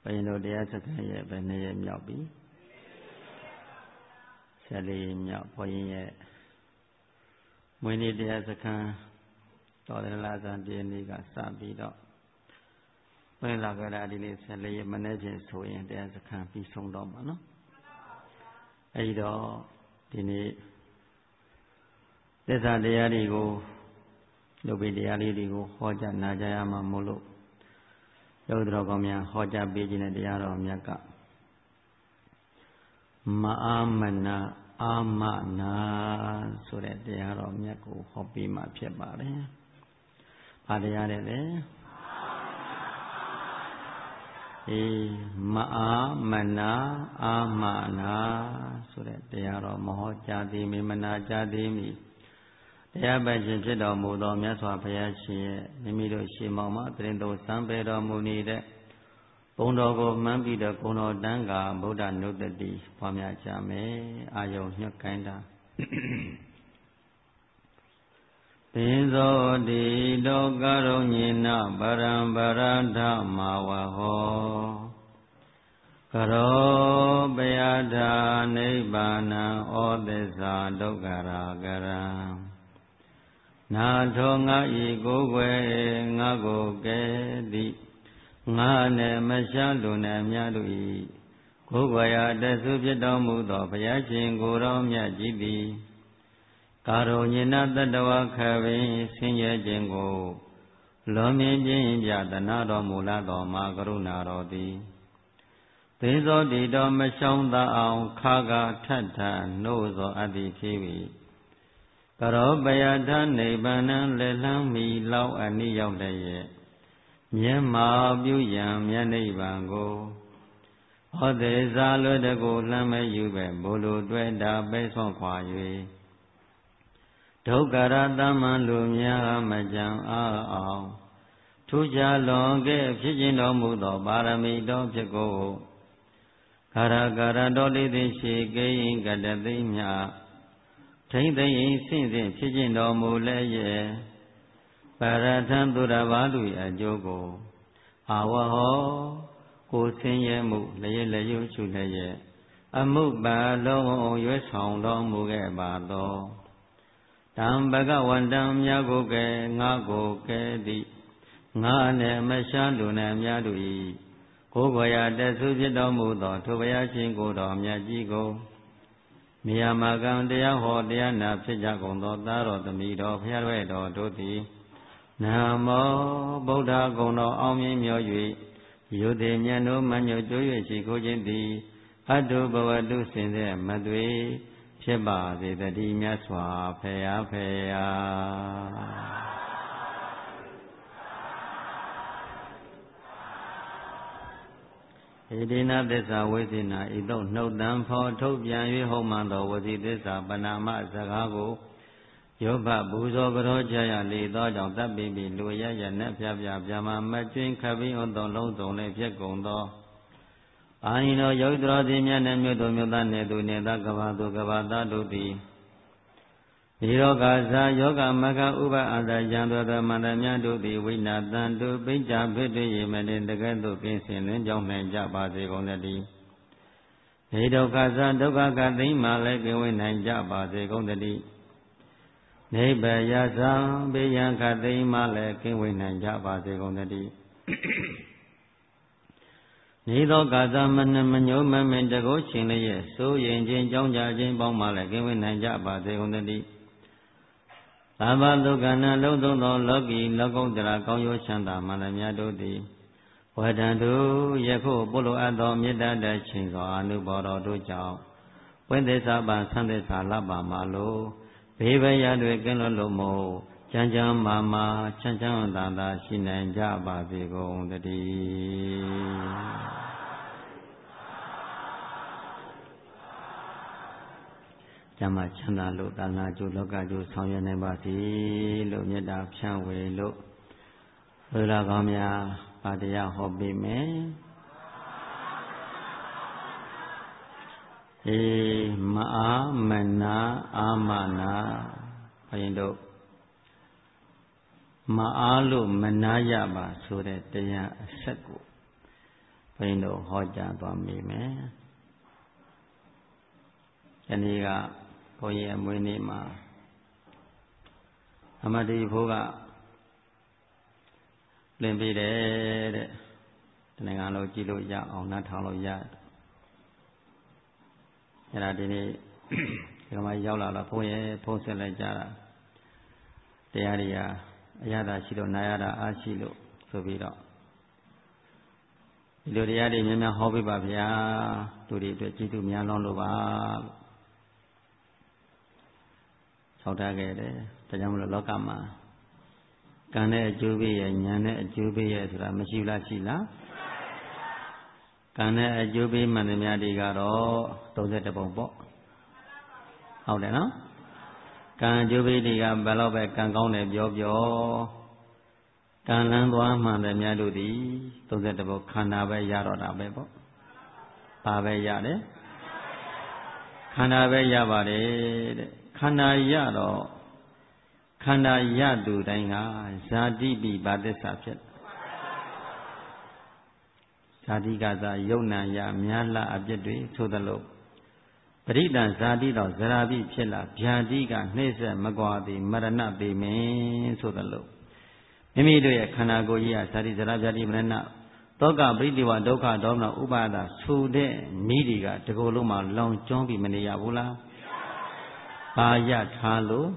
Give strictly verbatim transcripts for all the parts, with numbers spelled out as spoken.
ရင်တို့တရားစခန်းရဲ့ဘယ်နှစ်ရက်မြောက်ပြီဆယ်လေးမြောက်ဘုန်းကြီးရဲ့မွေးနေ့တရားစခန်းတော်တယ်လာဇန်ပြည့်နေ့ကစပြီးတော့ဘယ်လာကြတာဒီနေ့ဆယ်လေးရက်မနေ့ချင်းဆိုရင်တရားစခန်းပြီးဆုံးတော့မှာနော်အဲဒီတော့ဒီနေ့သစ္စာတရားတွေကိုလူပိတရားလေးတွေကိုဟောကြားနာကြားရမှာမို့လို့ယောဂတော်ကောင်းများဟောကြားပေးခြင်းတဲ့တရားတော်မြတ်ကမအာမနာအာမနာဆိုတဲ့တရားတော်မြတ်ကိုဟောပေးမှဖြစ်ပါတယ်။ဘာတရားလဲလဲအေးမအာမနာအာမနာဆိုတဲ့တရားတော်မဟောကြားသေးမီမနာကြားသေးမီတရားပတ်ခြင်းဖြစ်တော်မူသောမြတ်စွာဘုရားရှင်ရဲ့မိမိတို့ရှင်မောင်မတရင်တော်စံပေတော်မူနေတဲ့ဘုံတော်ကိုမှန်းပြီးတော့ဂုဏ်တော်တန်းကဗုဒ္ဓနုတ္တိပွားများကြမယ်အာယုံညွတ်ကိုင်းတာသင်္ဇောတိလောကရုညေနဗရံဗရဒမဝဟောကရောပယထာနိဗ္ဗာနံဩသစ္စာဒုက္ခရာကရံနာထောငါဤကိုယ်ွယ်ငါကိုကဲသည်ငါနဲ့မရှားလူနဲ့များတို့ဤကိုယ်ွယ်ရာတဆုဖြစ်တော်မူသောဘုရားရှင်ကိုယ်တော်မြတ်ကြီးသည်ကာရုညေနတတဝခပင်ဆင်းရဲခြင်းကိုလွန်မြင်ခြင်းပြသနာတော်မူလာသောမာကရုဏာတော်သည်သေဇောတိတော်မရှောင်သာအောင်ခါကထထနှိုးသောအတ္တိဖြစ်၏ကရောပယထနိဗ္ဗာန်လက်လန်းမီလောက်အနိရောက်တဲ့ရဲ့မျက်မှောက်ပြုရန်မြတ်နိဗ္ဗာန်ကိုဟောသေဇာလွတ်တကိုလှမ်းမယူပဲဘိုလ်လိုတွေ့တာပဲဆွန့်ခွာ၍ဒုက္ခရတမန်လူများမကြံအားအောင်ထူးခြားလွန်ကဲ့ဖြစ်ခြင်းတော်မူသောပါရမီတော်ဖြစ်ကိုခရကရတော်လေးသည်ရှိကိင်ကတသိမြထိမ့်သိမ့်ဆင့်ဆင့်ဖြစ်ခြင်းတော်မူလည်းရဲ့ပရထံသူတော်ဘာလူအကျိုးကိုအာဝဟောကိုဆင်းရဲမှုလျက်လျှို့ချူလည်းရဲ့အမှုပါလုံးရွယ်ဆောင်တော်မူခဲ့ပါသောတံဘဂဝန္တံမြတ်ကိုကဲငါကိုကဲသည်ငါနဲ့မရှားလူနဲ့များတို့၏ကိုယ်ကိုယ်ရာတဆုဖြစ်တော်မူသောထိုဘုရားရှင်ကိုယ်တော်မြတ်ကြီးကိုနေရာမှာကံတရားဟောတရားနာဖြစ်ကြကုန်သောသားတော်သမီးတော်ဘုရားရဲ့တော်တို့သည်နာမောဗုဒ္ဓဂုဏ်တော်အောင်မြင်မြော်၍ယုတိမြတ်တို့မညွတ်ကြွ၍ရှိခိုးခြင်းသည်အတုဘဝတုစင်တဲ့မသွေဖြစ်ပါစေတည်းမြတ်စွာဘုရားဖေယာဣတိနာသစ္စာဝိသေနာဤသို့နှုတ်တံဖော်ထုတ်ပြန်၍ဟောမှန်သောဝစီသစ္စာပဏာမစကားကိုယောဘပူဇော်ကြောကြရလေသောကြောင့်တပ်ပိပိလူရရနဲ့ပြပြပြမမကျွင်းခပိဥသောလုံးစုံလည်းဖြစ်ကုန်သောအာယိနောယုတ်တော်သည်မြတ်နဲ့မြို့သူမြို့သားနေသူနေသားကဘာသူကဘာသားတို့သည်ဒီရောဂါဇာယောဂမကဥပအာဇာယံတော်သမန္တမြတ်တို့သည်ဝိနာတန်တုပိဋ္ဌဖြစ်တွေ့ရမတင်တကဲ့သို့ကင်းစင်လင်းကြောင်းနိုင်ကြပါစေကုန်သတည်းဒီဒုက္ခဇာဒုက္ခကသိမှလည်းကင်းဝေးနိုင်ကြပါစေကုန်သတည်းနိဗ္ဗယဇံဘေယံခသိမှလည်းကင်းဝေးနိုင်ကြပါစေကုန်သတည်းနေသောကာသမနမညုမမင်တကိုရှင်လည်းရဲ့စိုးရင်ချင်းကြောင်းကြခြင်းပေါင်းမှလည်းကင်းဝေးနိုင်ကြပါစေကုန်သတည်းသဗ္ဗဒုက္ခနာလုံးစုံသောလောကီလောကုတ္တရာကောင်းကျိုးချမ်းသာမှန်သမျှတို့သည်ဝဋ္ဌံတုယခုပုလိုအပ်သောမေတ္တာတခြင်းသောအနုဘောတော်တို့ကြောင့်ဝိသစ္စာပံသံသစ္စာလပ္ပါမလိုဘေးဘယတွင်ကင်းလွတ်လို့မို့ချမ်းချမ်းမာမာချမ်းချမ်းသာသာရှိနိုင်ကြပါစေကုန်သတည်းကျမ်းမာချမ်းသာလို့သာနာကျိုးလောကကျိုးဆောင်ရွက်နိုင်ပါစေလို့မေတ္တာဖြန့်ဝေလို့ဘုရားကောင်းများပါတရားဟောပေးမယ်အေမအားမနာအာမနာဘုရင်တို့မအားလို့မနာရပါဆိုတဲ့တရားအဆက်ကိုဘုန်းကြီးတို့ဟောကြားသွားမိမယ်။ဒီနေ့ကဘုန်းကြီးအမွေးနေ့မှာအမတိဖို့ကလင်းပေးတယ်တဲ့။ဒီနိုင်ငံလုံးကြည့်လို့ရအောင်နှာထောင်လို့ရ။အဲ့ဒါဒီနေ့ဒီမှာရောက်လာတော့ဘုန်းရဲ့ဖုံးဆက်လိုက်ကြတာတရားတွေဟာအရသာရှိလို့နာရတာအားရှိလို့ဆိုပြီးတော့ဒီလိုတရားတွေများများဟောပေးပါဗျာသူတွေအတွက်ကျေးဇူးများလွန်းလို့ပါဆောက်ထားခဲ့တယ်ဒါကြောင့်မလို့လောကမှာကံနဲ့အကျိုးပေးရဲ့ဉာဏ်နဲ့အကျိုးပေးရဲ့ဆိုတာမရှိလားရှိလားကံနဲ့အကျိုးပေးမှန်သမျှတွေကတော့သုံး၁ပုံပေါ့ဟုတ်တယ်နော်ကံအကျိုးပေးတွေကဘယ်တော့ပဲကံကောင်းတယ်ပြောပြောကံလန်းသွားမှန်တယ်များတို့သည်သုံး၁ပုံခန္ဓာပဲရတော့တာပဲပေါ့ဘာပဲရတယ်ခန္ဓာပဲရပါတယ်တဲ့ခန္ဓာရတော့ခန္ဓာရသူတိုင်းကဇာတိပိဘာသစ္စာဖြစ်ဇာတိကသာယုံနာရများလှအပြစ်တွေဆိုသလိုပရိဒံဇာတိတော့ဇရာတိဖြစ်လာဗျာတိကနှိမ့်ဆက်မကွာသည်မရဏပေမင်းဆိုသလိုမိမိတို့ရဲ့ခန္ဓာကိုယ်ကြီးဟာဇာတိဇရာဗျာတိမရဏတောကပရိဒီဝဒုက္ခဒေါမနဥပါဒဆူတဲ့မိတွေကတကူလုံးမှာလောင်ကျွမ်းပြီးမနေရဘူးလားဘာရထားလို့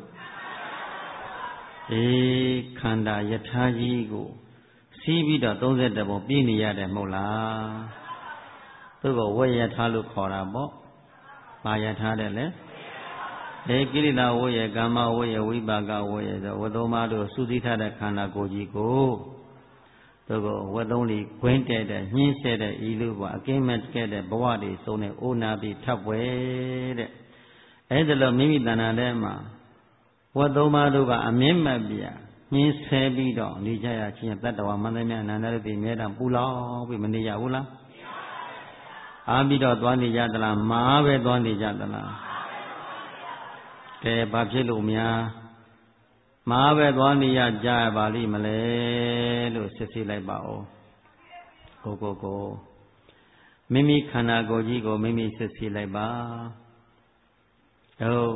အေးခန္ဓာယထာကြီးကိုစီးပြီးတော့သုံး၁ပုံပြည့်နေရတယ်မဟုတ်လားသူကဝေယထာလို့ခေါ်တာပေါ့ဘာယထာတဲ့လေအေကိရိတာဝေယကာမဝေယဝိပါကဝေယဆိုဝတ္တမတို့စုစည်းထားတဲ့ခန္ဓာကိုယ်ကြီးကိုသူကဝတ္တုံးလေးခွင်းတဲ့တဲ့ညှင်းဆဲတဲ့ဤလူဘဝအကင်းမဲ့ခဲ့တဲ့ဘဝတွေစုံတဲ့အိုနာပြီးထပ်ပွဲတဲ့အဲ့ဒါလို့မိမိတဏ္ဍာထဲမှာဝတ္တုံးမတို့ကအမြင့်မပြညှင်းဆဲပြီးတော့နေကြရချင်းတတ္တဝါမန္တမြအနန္တရတိမြဲတမ်းပူလောင်ပြီးမနေရဘူးလားအားပြီးတော့သွားနေကြသလားမာပဲသွားနေကြသလားကဲဘာဖြစ်လို့များမာပဲသွားနေရကြပါလိမ့်မလဲလို့စစ်ဆေးလိုက်ပါဦးကိုကိုကိုမိမိခန္ဓာကိုယ်ကြီးကိုမိမိစစ်ဆေးလိုက်ပါတို့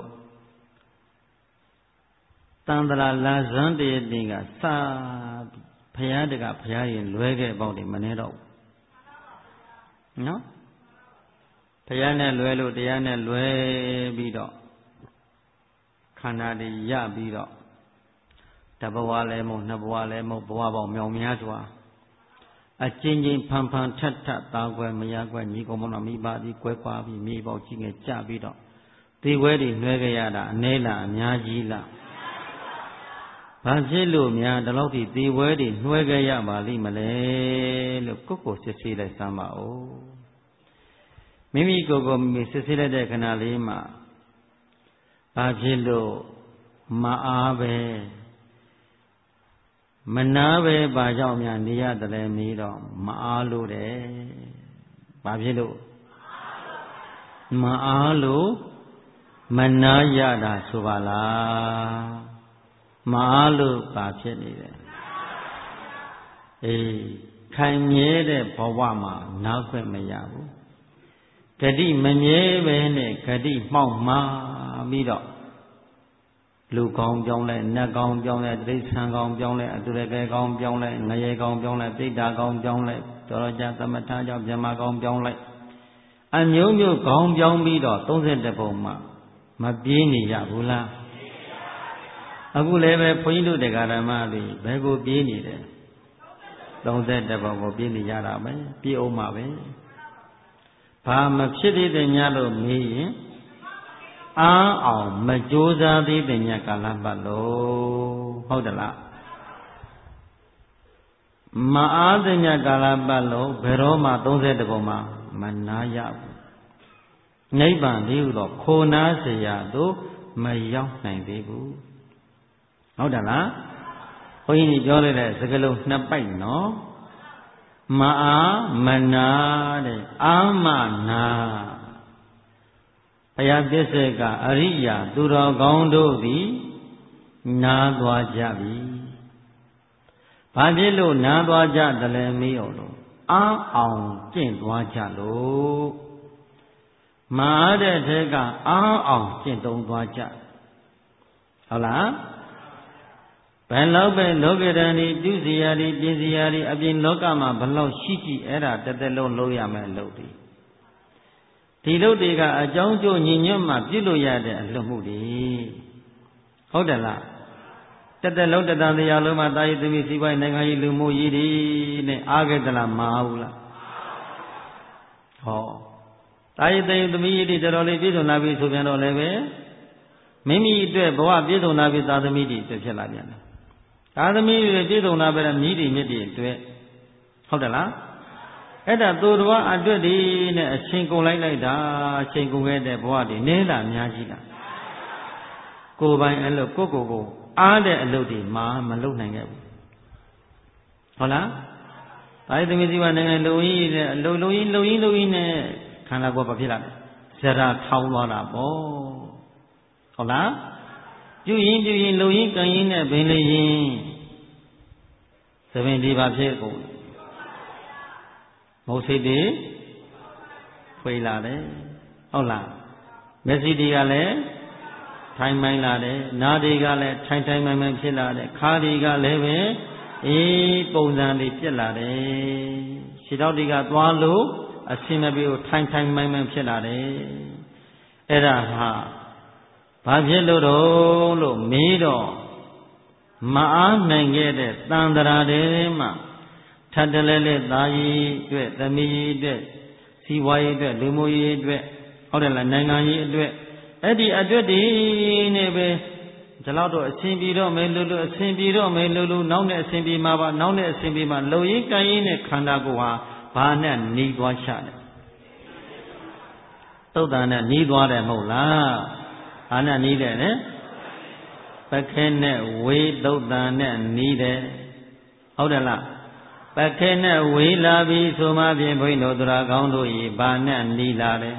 တန်တရာလာဇန်တည်းတင်ကစဖရာတကဖရာရင်လွဲခဲ့ပေါ့တယ်မနေတော့နော်ဖရာနဲ့လွဲလို့တရားနဲ့လွဲပြီးတော့ခန္ဓာတွေရပြီးတော့တဘဝလည်းမဟုတ်နှစ်ဘဝလည်းမဟုတ်ဘဝပေါင်းမြောင်များစွာအချင်းချင်းဖန်ဖန်ထက်ထက်တာကွယ်မရကွယ်ညီကောင်မတော်မိပါပြီးကွဲကွာပြီးမြေပေါက်ကြီးငယ်ကြပြီးတော့ဒီဝဲတွေနှွဲခဲ့ရတာအနည်းလားအများကြီးလားဘာဖြစ်လို့များဒီလောက်ထိဒီဝဲတွေနှွဲခဲ့ရပါလိမ့်မလဲလို့ကိုယ့်ကိုယ်စစ်ဆေးလိုက်စမ်းပါဦးမိမိကိုယ်ကိုမိမိစစ်ဆေးလိုက်တဲ့ခဏလေးမှာဘာဖြစ်လို့မအားပဲမနာပဲဘာကြောင့်များနေရတယ်လဲမေးတော့မအားလို့တယ်ဘာဖြစ်လို့မအားလို့မနာရတာဆိုပါလားမအားလို့ဘာဖြစ်နေတယ်အေးခိုင်မြဲတဲ့ဘဝမှာနားခွင့်မရဘူးဂတိမမြဲပဲနဲ့ဂတိမှောက်မှားပြီးတော့လူကောင်းပြောင်းလဲနတ်ကောင်းပြောင်းလဲတိရစ္ဆာန်ကောင်းပြောင်းလဲအတူရကဲကောင်းပြောင်းလဲငရေကောင်းပြောင်းလဲတိတ္တာကောင်းပြောင်းလဲတော်တော်ကြသမထကြောင့်ဗြဟ္မာကောင်းပြောင်းလဲအမျိုးမျိုးကောင်းပြောင်းပြီးတော့သုံး၁ပုံမှာမပြေးနေရဘူးလားအခုလည်းပဲဘုန်းကြီးတို့တရားဓမ္မတွေဘယ်ကိုပြေးနေတယ်သုံး၁ပုံကိုပြေးနေကြတာပဲပြေးအောင်ပါပဲဘာမဖြစ်သေးတဲ့ညလို့မေးရင်အားအောင်မကြိုးစားသေးတဲ့ညကာလပတ်လို့ဟုတ်တယ်လားမအားတဲ့ညကာလပတ်လို့ဘယ်တော့မှသုံး၁ပုံမှာမနာရဘူးနိဗ္ဗာန်လေးဟုတော့ခိုနာเสียတို့မရောက်နိုင်သေးဘူးဟုတ်တယ်လားဘုန်းကြီးပြောလိုက်တဲ့စကားလုံးနှစ်ပိုက်နော်မအားမနာတဲ့အာမနာဘုရားသစ္စေကအရိယာသူတော်ကောင်းတို့သည်နာသွားကြပြီဘာဖြစ်လို့နာသွားကြတယ်လဲမေးအောင်လို့အားအောင်ကျင့်သွားကြလို့မာတဲ့ထဲကအားအောင်ကျင့်သုံးသွားကြဟုတ်လားဘယ်လောက်ပဲလောကဓာတ်ဒီပြုစီရာဒီပြင်စီရာဒီအပြင်လောကမှာဘလောက်ရှိရှိအဲ့ဒါတစ်သက်လုံးလုပ်ရမယ်အလုပ်ဒီဒီလုပ်တွေကအကြောင်းကျိုးညီညွတ်မှပြုလို့ရတဲ့အလုပ်မှုတွေဟုတ်တယ်လားတစ်သက်လုံးတတန်တရားလုံးမှာတာယိသမီးစီးပွားရေးနိုင်ငံရေးလူမှုရေးတွေနဲ့အားခဲ့သလားမအားဘူးလားဟောတာယိသမီးရေးတွေတော်တော်လေးပြည့်စုံလာပြီဆိုပြန်တော့လည်းပဲမိမိအတွက်ဘဝပြည့်စုံလာပြီသာသမီတွေအတွက်ဖြစ်လာပြန်တယ်သာသမီတွေပြည့်စုံလာပြီမြည်တွေမြစ်တွေအတွက်ဟုတ်တယ်လားအဲ့ဒါသူတော်အတွက်ဒီနဲ့အချိန်ကုန်လိုက်လိုက်တာအချိန်ကုန်ခဲ့တဲ့ဘဝတွေနည်းတာအများကြီးလားကိုယ်ပိုင်အလုပ်ကိုကိုကိုအားတဲ့အလုပ်တွေမှမလုပ်နိုင်ခဲ့ဘူးဟုတ်လားဒါသမီးစီကနိုင်ငံလုံရင်းနဲ့လုံလုံရင်းလုံရင်းလုံရင်းနဲ့ခန္ဓာကိုယ်ဘာဖြစ်လာလဲဇရာထောင်းသွားတာပေါ့ဟုတ်လားပြုရင်ပြုရင်လုံရင်းကန်ရင်းနဲ့ဘင်းလေးရင်သဘင်ဒီဘာဖြစ်ကုန်မဟုတ်စိတ်တွေဖွေလာတယ်ဟုတ်လားမျက်စိတွေကလည်းထိုင်မိုင်းလာတယ်နားတွေကလည်းထိုင်ထိုင်မိုင်းမိုင်းဖြစ်လာတယ်ခါးတွေကလည်းပဲအေးပုံစံတွေပြက်လာတယ်ခြေထောက်တွေကသွားလို့အဆင်မပြေထိုင်ထိုင်မိုင်းမိုင်းဖြစ်လာတယ်အဲ့ဒါဟာဘာဖြစ်လို့တော့လို့မေးတော့မအားနိုင်ခဲ့တဲ့တန်ត្រာတွေမှာထပ်တလဲလဲသားကြီးအတွက်သမီးကြီးအတွက်စီဝါရေးအတွက်လူမျိုးရေးအတွက်ဟုတ်တယ်လားနိုင်ငံရေးအတွက်အဲ့ဒီအတွက်ဒီနဲ့ပဲဒီလောက်တော့အစဉ်ပြေတော့မယ်လို့လို့အစဉ်ပြေတော့မယ်လို့လို့နောက်နဲ့အစဉ်ပြေမှာပါနောက်နဲ့အစဉ်ပြေမှာလုံရင်းကန်ရင်းနဲ့ခန္ဓာကိုယ်ဟာဘာနဲ့หนีသွားချတယ်သုတ်တန်နဲ့หนีသွားတယ်မဟုတ်လားဘာနဲ့หนีတယ်လဲပခဲနဲ့ဝေသုတ်တန်နဲ့หนีတယ်ဟုတ်တယ်လားပခဲနဲ့ဝေလာပြီးဆိုမှဖြင့်ဘုန်းတော်သူတော်ကောင်းတို့ဤဘာနဲ့หนีလာတယ်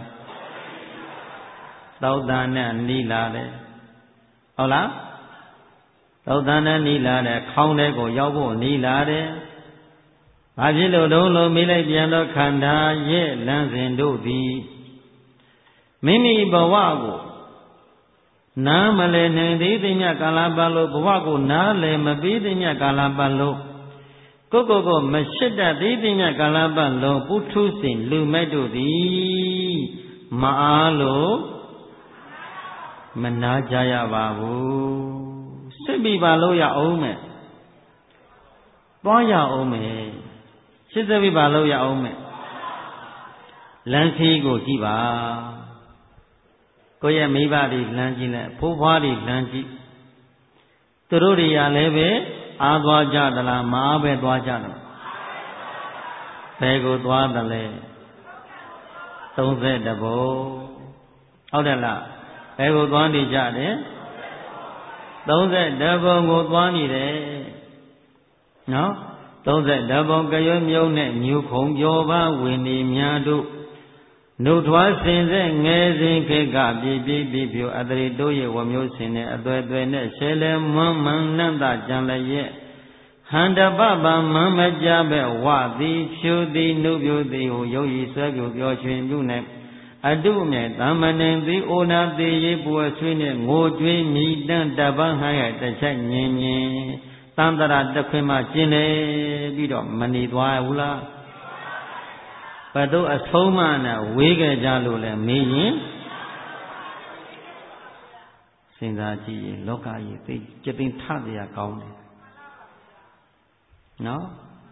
သုတ်တန်နဲ့หนีလာတယ်ဟုတ်လားသုတ်တန်နဲ့หนีလာတယ်ခေါင်းထဲကိုရောက်ဖို့หนีလာတယ်ဘာဖြစ်လို့တုံးလို့မိလိုက်ပြန်တော့ခန္ဓာရဲ့လမ်းစဉ်တို့သည်မိမိဘဝကိုနားမလည်နိုင်သေးသည်မြကာလပတ်လို့ဘဝကိုနားလည်မပြီးသည်မြကာလပတ်လို့ကိုကိုကိုမရှိတတ်သေးသည်မြကာလပတ်လို့ပုထုစဉ်လူမဲ့တို့သည်မအားလို့မနာကြရပါဘူးစစ်ပြီးပါလို့ရအောင်မယ်သွားရအောင်မယ်ရှစ်သက်ပြီးပါလို့ရအောင်မယ်လမ်းခီးကိုကြည့်ပါကိုယ့်ရဲ့မိဘတွေလမ်းကြည့်လိုက်ဖိုးဖွားတွေလမ်းကြည့်သူတို့တွေကလည်းပဲအားသွားကြသလားမအားပဲသွားကြတယ်ဘယ်ကိုသွားတယ်လဲသုံးဆယ်တဘုံဟုတ်တယ်လားဘယ်ကိုသွားနေကြတယ်သုံးဆယ်တဘုံကိုသွားနေတယ်နော်သုံးဆယ်တဘုံကရွမြုံနဲ့ညူခုံပြောပါဝင်နေများတို့နှုတ်ထွားစင်ဆက်ငယ်စဉ်ခေတ်ကပြည့်ပြည့်ပြည့်ပြိုအတရိတို့ရဲ့ဝမျိုးစင်နဲ့အသွဲသွဲနဲ့ရှဲလဲမွန်းမန်းနန္တကြံလည်းရဲ့ဟန္တပပမမကြပဲဝသည်ဖြူသည်နှုတ်ပြူသည်ဟုယုတ်ဤဆွဲပြူပြောချွင်ပြုနဲ့အတုမြဲတမ္မနေသည်အိုနာသေးရေးပွေဆွေးနဲ့ငိုကြွေးမြည်တန်းတပန်းဟန်ရဲ့တစ်ချက်ညင်ညင်တန်တရာတခွင်မှကျင်နေပြီးတော့မနေသွားဘူးလားဘယ်တော့အဆုံးမနဲ့ဝေးကြကြလို့လဲမေးရင်စဉ်းစားကြည့်ရင်လောကကြီးသိကြသိထစရာကောင်းတယ်နော်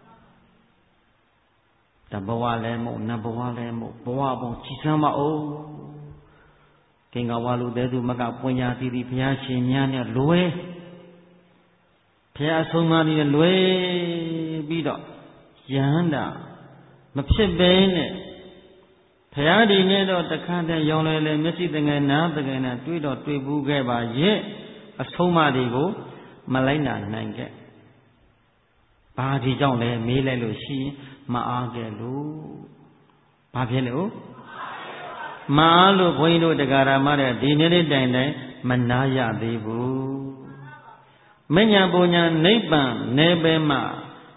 တဘဝလည်းမဟုတ်နတ်ဘဝလည်းမဟုတ်ဘဝပေါင်းကြည်စမ်းပါဦးကင်္ဂဝါလူသေးသူမကပွင့်ညာသီးသီးဘုရားရှင်များနဲ့လွယ်ဘုရားဆုံးမပြီးလွယ်ပြီးတော့ယဟန္တာမဖြစ်ပဲနဲ့ဘုရားဒီနဲ့တော့တခါတည်းရောင်းလဲလဲမျက်စိတငယ်နားတငယ်နဲ့တွေးတော့တွေးဘူးခဲ့ပါရဲ့အဆုံးအမတွေကိုမလိုက်နာနိုင်ခဲ့ဘာဒီကြောင့်လဲမေးလိုက်လို့ရှိရင်မအားခဲ့လို့ဘာဖြစ်လို့မအားလို့ဘုန်းကြီးတို့တရားဓမ္မတဲ့ဒီနေ့လေးတိုင်တိုင်မနာရသေးဘူးမညာပူညာနိဗ္ဗာန်နေပဲမှ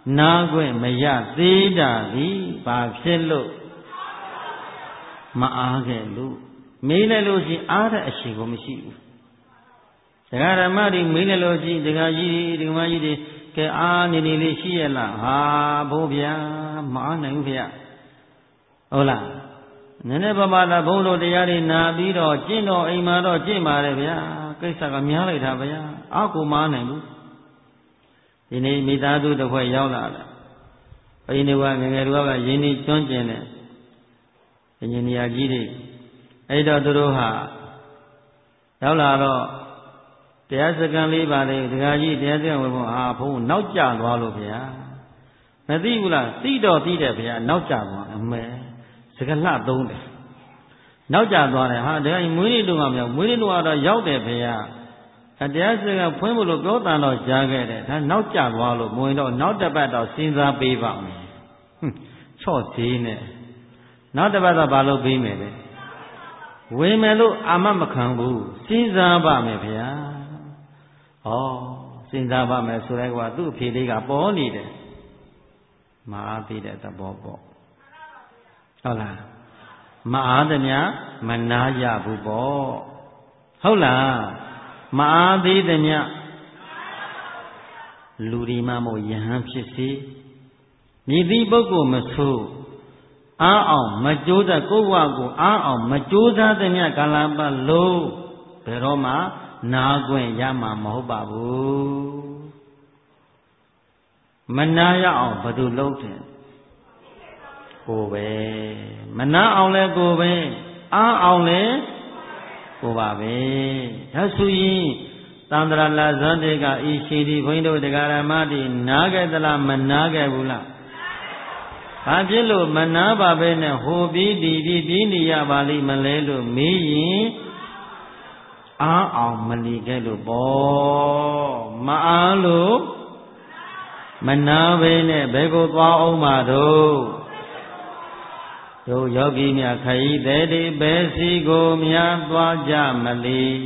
နာခွင့်မရသေးတာသည်ဘာဖြစ်လို့မအားခဲ့လို့မေးလိုက်လို့ရှိအားတဲ့အရှိကိုမရှိဘူးဒကာဓမ္မတွေမေးလိုက်လို့ရှိဒကာကြီးဒကာမကြီးတွေကဲအားနေနေလေးရှိရလားဟာဘိုးဗျာမအားနိုင်ဘူးဗျာဟုတ်လားနည်းနည်းပါးပါးသာဘုန်းတော်တရားတွေနာပြီးတော့ကျင့်တော်အိမ်မှာတော့ကျင့်ပါလေဗျာကိစ္စကများလိုက်တာဗျာအားကိုမအားနိုင်ဘူးဒီနေ့မိသားစုတစ်ဖွဲ့ရောက်လာတယ်ဘိနေကငငယ်တို့ကရင်းနှီးကျွမ်းကျင်တယ်အင်ဂျင်နီယာကြီးတွေအဲ့တော့သူတို့ဟာရောက်လာတော့တရားစခန်းလေးပါလေဒကာကြီးတရားစခန်းဝင်ဖို့ဟာဘုန်းနောက်ကျသွားလို့ဗျာမသိဘူးလားသိတော့သိတယ်ဗျာနောက်ကျသွားအမဲစကလှသုံးတယ်နောက်ကျသွားတယ်ဟာဒကာကြီးမွေးနေ့တုန်းကမြောက်မွေးနေ့တုန်းကတော့ရောက်တယ်ဗျာတရားစခန်းဖွင့်ဖို့လို့ပြောတန်တော့ကြားခဲ့တယ်ဒါနောက်ကျသွားလို့မဝင်တော့နောက်တစ်ပတ်တော့စဉ်းစားပေးပါမယ်ချော့သေးနဲ့နောက်တစ်ပတ်တော့ဘာလို့ပေးမယ်လဲဝင်မယ်လို့အာမမခံဘူးစဉ်းစားပါမယ်ဗျာဩစဉ်းစားပါမယ်ဆိုတဲ့ကွာသူ့အဖြေလေးကပေါ်နေတယ်မအားသေးတဲ့သဘောပေါ့ဟုတ်လားမအားသမျှမနာရဘူးပေါ့ဟုတ်လားမအားသေးသမျှလူဒီမှမို့ယဟန်ဖြစ်စေမြည်သည့်ပုဂ္ဂိုလ်မဆိုးအားအောင်မကြိုးစားကိုယ့်ဘဝကိုအားအောင်မကြိုးစားသမျှကာလပတ်လုံးဘယ်တော့မှနာခွင့်ရမှာမဟုတ်ပါဘူးမနာရအောင်ဘယ်သူလုပ်တယ်ကိုပဲမနာအောင်လဲကိုပဲအားအောင်လဲကိုပါပဲဒါဆိုရင်သန္တရာလာဇန်တေကဤရှိဒီဘုန်းကြီးတို့တရားဓမ္မတွေနားခဲ့သလားမနားခဲ့ဘူးလားဘာဖြစ်လို့မနာပါပဲနဲ့ဟိုပြီးဒီပြီးပြီးနေရပါလိမ့်မလဲလို့မေးရင်အားအောင်မလီခဲ့လို့ပေါ့မအားလို့မနာပဲနဲ့ဘယ်ကိုသွားအောင်မှာတော့တို့ယောဂီများခရီးသည်တွေဘယ်စီကိုများသွားကြမလီ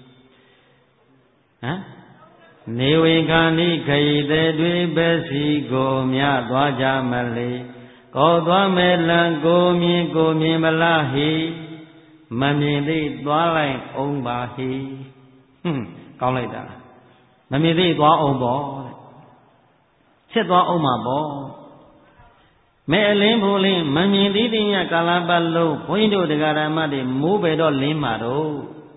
ဟမ်နေဝေခာနိခရီးသည်တွေဘယ်စီကိုများသွားကြမလီကောသွားမဲ့လံကိုမြင်ကိုမြင်မလားဟိမမြင်သေးသွားလိုက်အောင်ပါဟိဟွန်းကောင်းလိုက်တာမမြင်သေးသွားအောင်ပေါ့တဲ့ချက်သွားအောင်မှာပေါ့မဲအလင်းဖို့လင်းမမြင်သေးတဲ့ညကာလပတ်လုံးဘုန်းကြီးတို့တရားဓမ္မတွေမိုးပဲတော့လင်းမှာတော့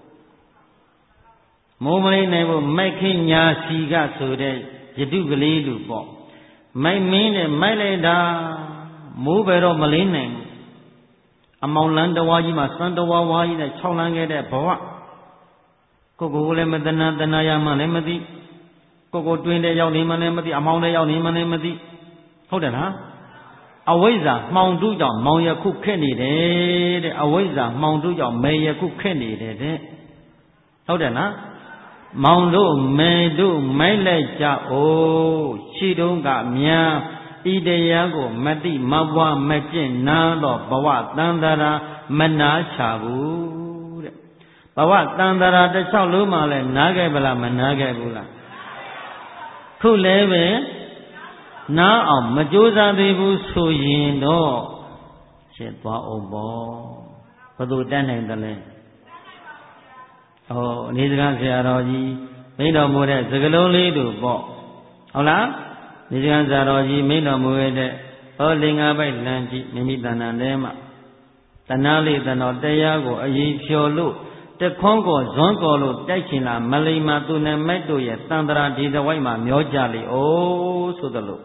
မိုးမလင်းနိုင်ဖို့မိုက်ခင်းညာစီကဆိုတဲ့ယတုကလေးလူပေါ့မိုက်မင်းနဲ့မိုက်လိုက်တာမိုးပဲတော့မလင်းနိုင်ဘူးအမောင်လန်းတဝါကြီးမှာစံတဝါဝါကြီးနဲ့၆လန်းခဲ့တဲ့ဘဝကိုကိုကိုလည်းမတနာတနာရမှလည်းမသိကိုကိုတွင်တဲ့ရောက်နေမှလည်းမသိအမောင်တဲ့ရောက်နေမှလည်းမသိဟုတ်တယ်လားအဝိဇ္ဇာမှောင်တူးကြောင့်မောင်ရခုခက်နေတယ်တဲ့အဝိဇ္ဇာမှောင်တူးကြောင့်မေရခုခက်နေတယ်တဲ့ဟုတ်တယ်လားမောင်တို့မေတို့မိုက်လိုက်ကြအိုးရှိတုံးကမြန်ဤတရားကိုမတိမပွားမကျင့်နာတော့ဘဝတန်တရာမနာချဘူးတဲ့ဘဝတန်တရာတစ်လျှောက်လုံးမှလည်းနားခဲ့ဗလားမနားခဲ့ဘူးလားခုလည်းပဲနားအောင်မကြိုးစားသေးဘူးဆိုရင်တော့ဖြစ်သွားအောင်ပေါ့ဘယ်သူတတ်နိုင်တယ်လဲဟောအနေစကားဆရာတော်ကြီးမိတော်မူတဲ့စကလုံးလေးတို့ပေါ့ဟုတ်လားဒီကံဆရာတော်ကြီးမိတော်မူတဲ့ဟောလင်္ကာပိုက်လမ်းကြီးမိမိတဏ္ဍာထဲမှာတဏှာလေးတဏ္ဍောတရားကိုအရင်ဖြော်လို့တခွန်းကိုဇွန်းကော်လို့တိုက်ချင်လာမလိမ္မာသူနဲ့မိုက်တို့ရဲ့တန်တရာဒီသဝိုက်မှာမျောကြလေအိုးဆိုသလို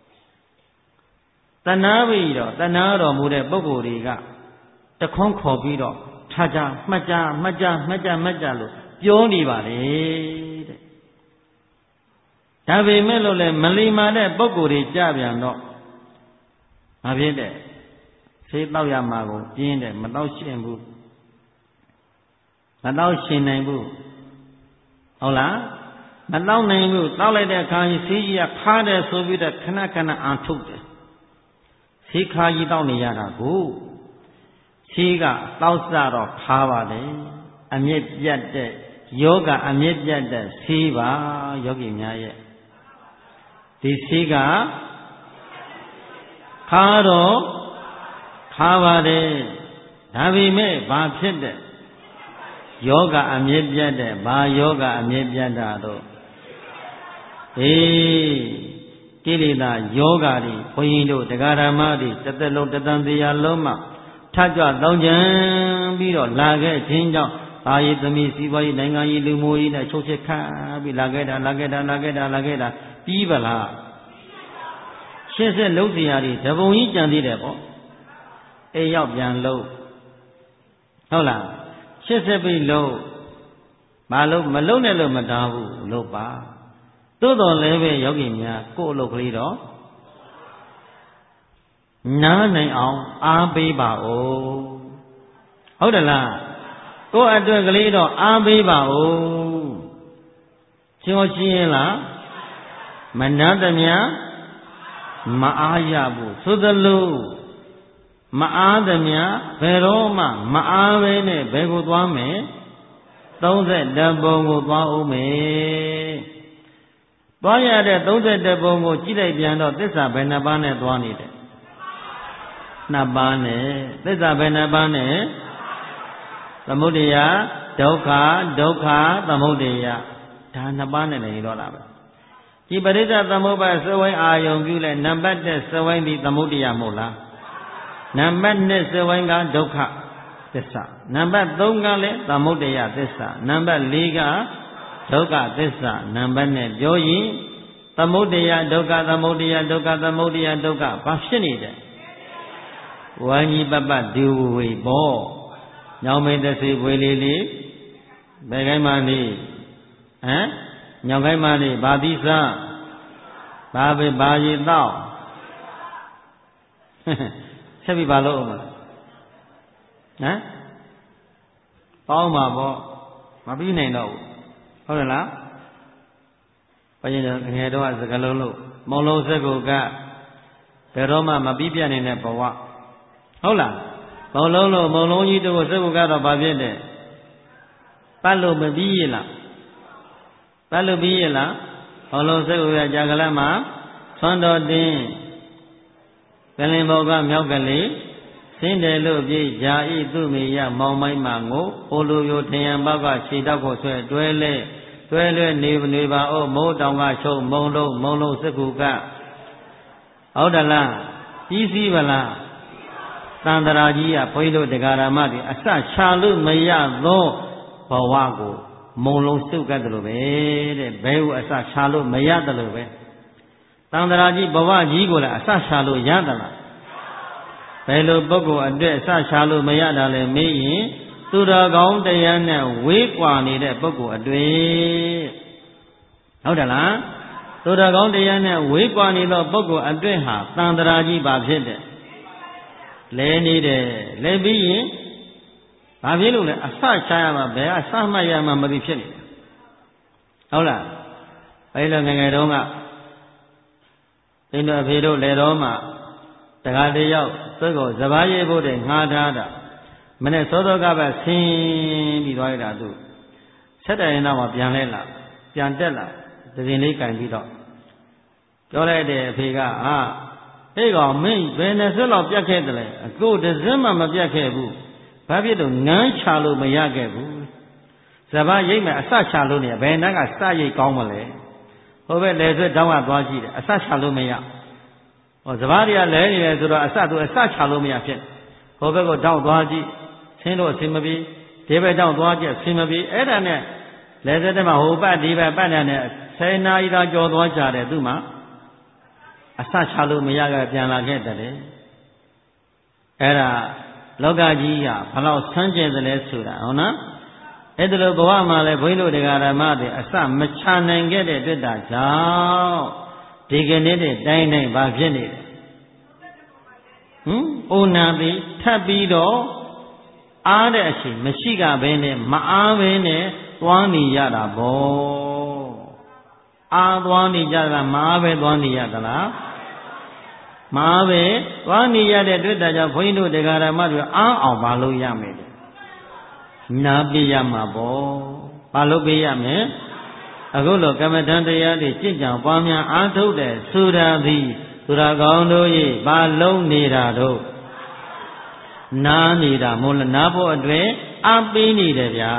တဏှာပြီးတော့တဏှာတော်မူတဲ့ပုဂ္ဂိုလ်တွေကတခွန်းခေါ်ပြီးတော့ထားကြမှတ်ကြမှတ်ကြမှတ်ကြမှတ်ကြလို့ပြောနေပါလေတဲ့ဒါပေမဲ့လို့လေမလီမာတဲ့ပုဂ္ဂိုလ်တွေကြပြန်တော့မဖြစ်တဲ့ဆေးတောက်ရမှာကိုပြင်းတယ်မတောက်ရှင်ဘူးမတောက်ရှင်နိုင်ဘူးဟုတ်လားမတောက်နိုင်ဘူးတောက်လိုက်တဲ့အခါကြီးဆေးကြီးကခါတယ်ဆိုပြီးတော့ခဏခဏအာထုတ်တယ်ဆေးခါကြီးတောက်နေရတာကိုဆေးကတောက်စတော့ခါပါလေအမြင့်ပြတ်တဲ့ယောဂအမြင့်ပြတ်တဲ့ဆေးပါယောဂီများရဲ့ဒီဆေးကခါတော့ခါပါတယ်ဒါပေမဲ့ဘာဖြစ်တဲ့ယောဂအမြဲပြတ်တဲ့ဘာယောဂအမြဲပြတ်တာတော့အေးကိလေသာယောဂတွေဘုန်းကြီးတို့တရားဓမ္မတွေတစ်သက်လုံးတသံတရားလုံးမှထကြွတောင်းကြံပြီးတော့လာခဲ့ခြင်းကြောင့်သာယသမီးစီးပွားရေးနိုင်ငံရေးလူမျိုးရေးနဲ့ချုပ်ချစ်ခါပြီးလာခဲ့တာလာခဲ့တာလာခဲ့တာလာခဲ့တာပြီးပါလားရှင်းဆက်လုံးတရားတွေတပုံကြီးကြံသေးတယ်ပေါ့အေးရောက်ပြန်လို့ဟုတ်လားရှင်းဆက်ပြီးလို့မလို့မလုံးနဲ့လို့မတားဘူးလို့ပါသို့တော်လည်းပဲယောဂီများကိုယ့်အလုပ်ကလေးတော့နားနိုင်အောင်အားပေးပါဦးဟုတ်တယ်လားကိုယ့်အတွက်ကလေးတော့အားပေးပါဦးရှင်းရှင်းလားမနာသမျှမအားရဘူးသို့သလိုမအားသမျှဘယ်တော့မှမအားပဲနဲ့ဘယ်ကိုသွားမယ်သုံးဆယ်တပုံကိုသွားဦးမယ်သွားရတဲ့သုံးဆယ်တပုံကိုကြည့်လိုက်ပြန်တော့သစ္စာဘယ်နှပါးနဲ့သွားနေတယ်နှစ်ပါးနဲ့သစ္စာဘယ်နှပါးနဲ့သမုဒယဒုက္ခဒုက္ခသမုဒယဒါနှစ်ပါးနဲ့နေတော့တာပဲဒီပရိစ္ဆသမုပ္ပါစဝိုင်းအာယုံပြုလဲနံပါတ်တစ်စဝိုင်းဒီသမုဒယမဟုတ်လားနံပါတ်နှစ်စဝိုင်းကဒုက္ခသစ္စာနံပါတ်သုံးကလည်းသမုဒယသစ္စာနံပါတ်လေးကဒုက္ခသစ္စာနံပါတ်နဲ့ပြောရင်သမုဒယဒုက္ခသမုဒယဒုက္ခသမုဒယဒုက္ခဘာဖြစ်နေတယ်ဝါညီပပဒူဝေဘောညောင်မင်းသက်စီဘွေလေးလေးဘယ်ကိုင်းမှနေဟမ်ညောင်ကိုင်းမှနေဘာသီးစားဘာပဲဘာရည်တော့ဆက်ပြီးဘာလို့အောင်မလဲဟမ်ပေါင်းပါပေါ့မပြီးနိုင်တော့ဘူးဟုတ်တယ်လားဘုရားငယ်တော့စကလုံးလို့မုံလုံးစက်ကိုကဘယ်တော့မှမပြီးပြတ်နေတဲ့ဘဝဟုတ်လားမုံလုံးလို့မုံလုံးကြီးတို့စက်ကိုကတော့ဘာဖြစ်တယ်ပတ်လို့မပြီးရလားပတ်လို့ပြီးရလားမုံလုံးစက်ကိုကကြာကလမှာသွန်တော်တင်းကလင်ဘောကမြောက်ကလေးစင်းတယ်လို့ပြေးဂျာဤသူမေယမောင်မိုင်းမှငိုအိုလိုယိုထယံဘောက်ကခြေတောက်ကိုဆွဲတွဲလဲတွဲလွဲနေနေပါအိုးမိုးတောင်ကချုပ်မုံလုံးမုံလုံးစကူကဟုတ်တယ်လားကြီးစည်းပါလားသန္တရာကြီးကဘုန်းကြီးတို့တရားဓမ္မတွေအစချလို့မရသောဘဝကိုမုံလုံးစုပ်ကတ်တယ်လို့ပဲတဲ့ဘဲဟုအစချလို့မရတယ်လို့ပဲသန္တရာကြီးဘဝကြီးကိုလည်းအစချလို့ရသလားဘယ်လိုပုဂ္ဂိုလ်အတွက်အစချလို့မရတာလဲမေးရင်သူတော်ကောင်းတရားနဲ့ဝေးကွာနေတဲ့ပုဂ္ဂိုလ်အတွေ့ဟုတ်တယ်လားသူတော်ကောင်းတရားနဲ့ဝေးကွာနေသောပုဂ္ဂိုလ်အတွေ့ဟာသန္တရာကြီးပါဖြစ်တယ်လဲနေတယ်လဲပြီးရင်ဘာဖြစ်လို့လဲအစချရမှာဘယ်အစမှတ်ရမှာမသိဖြစ်နေတယ်ဟုတ်လားအဲလိုငယ်ငယ်တုန်းကသင်တို့အဖေတို့လေတော်မှာတခါတည်းရောက်သူ့ကိုစဘာရေးဖို့တဲ့ငှားထားတာမနေ့စောစောကပဲဆင်းပြီးသွားရတာသူဆက်တယ်ရင်တော့ပြန်လဲလာပြန်တက်လာတရင်လေးကင်ပြီးတော့ပြောလိုက်တဲ့အဖေကဟာဟေ့ကောင်မင်းဘယ်နဲ့ဆွလောက်ပြတ်ခဲ့တယ်လဲအခုတစ်စက်မှမပြတ်ခဲ့ဘူးဘာဖြစ်လို့ငန်းချလို့မရခဲ့ဘူးစဘာရိတ်မဲ့အစချလို့နေဘယ်နှကစရိတ်ကောင်းမလဲဟိုဘက်လေဆွတောင်းကသွားကြည့်တယ်အစချလို့မရဟောစဘာတွေကလဲနေတယ်ဆိုတော့အစသူအစချလို့မရဖြစ်ဟိုဘက်ကိုတောင်းသွားကြည့်ဆင်းလို့အစင်မပြေဒီဘက်တောင်းသွားကြည့်ဆင်မပြေအဲ့ဒါနဲ့လေဆွတဲ့မှာဟိုပတ်ဒီဘက်ပတ်နေတဲ့ဆယ်နာရီသာကြော်သွားကြတယ်သူ့မှာအစချလို့မရခဲ့ပြန်လာခဲ့တယ်အဲ့ဒါလောကကြီးကဘလောက်ဆန်းကျင်တယ်လဲဆိုတာဟုတ်နော်အဲ့ဒါလိုဘဝမှာလည်းဘုန်းကြီးတို့တရားဓမ္မတွေအစမချနိုင်ခဲ့တဲ့တွေ့တာကြောင့်ဒီကနေ့တဲ့တိုင်းတိုင်းဘာဖြစ်နေလဲဟမ်အိုနာပြီးထပ်ပြီးတော့အားတဲ့အချိန်မရှိကဘဲနဲ့မအားဘဲနဲ့သွားနေရတာဗောအားသွားနေကြတာမအားပဲသွားနေရသလားမအားပဲသွားနေရတဲ့တွေ့တာကြောင့်ဘုန်းကြီးတို့တရားဓမ္မတွေအားအောင်မလုပ်ရမယ်နာပြရမှာပေါ့ဘာလို့ပြရမလဲအခုလိုကမ္မဋ္ဌာန်းတရားတွေကြင့်ကြံပွားများအားထုတ်တဲ့ဆိုတာသည်သူရကောင်းတို့ဤဘာလုံးနေတာတို့နားနေတာမို့လားနားဖို့အတွက်အားပေးနေတယ်ဗျာ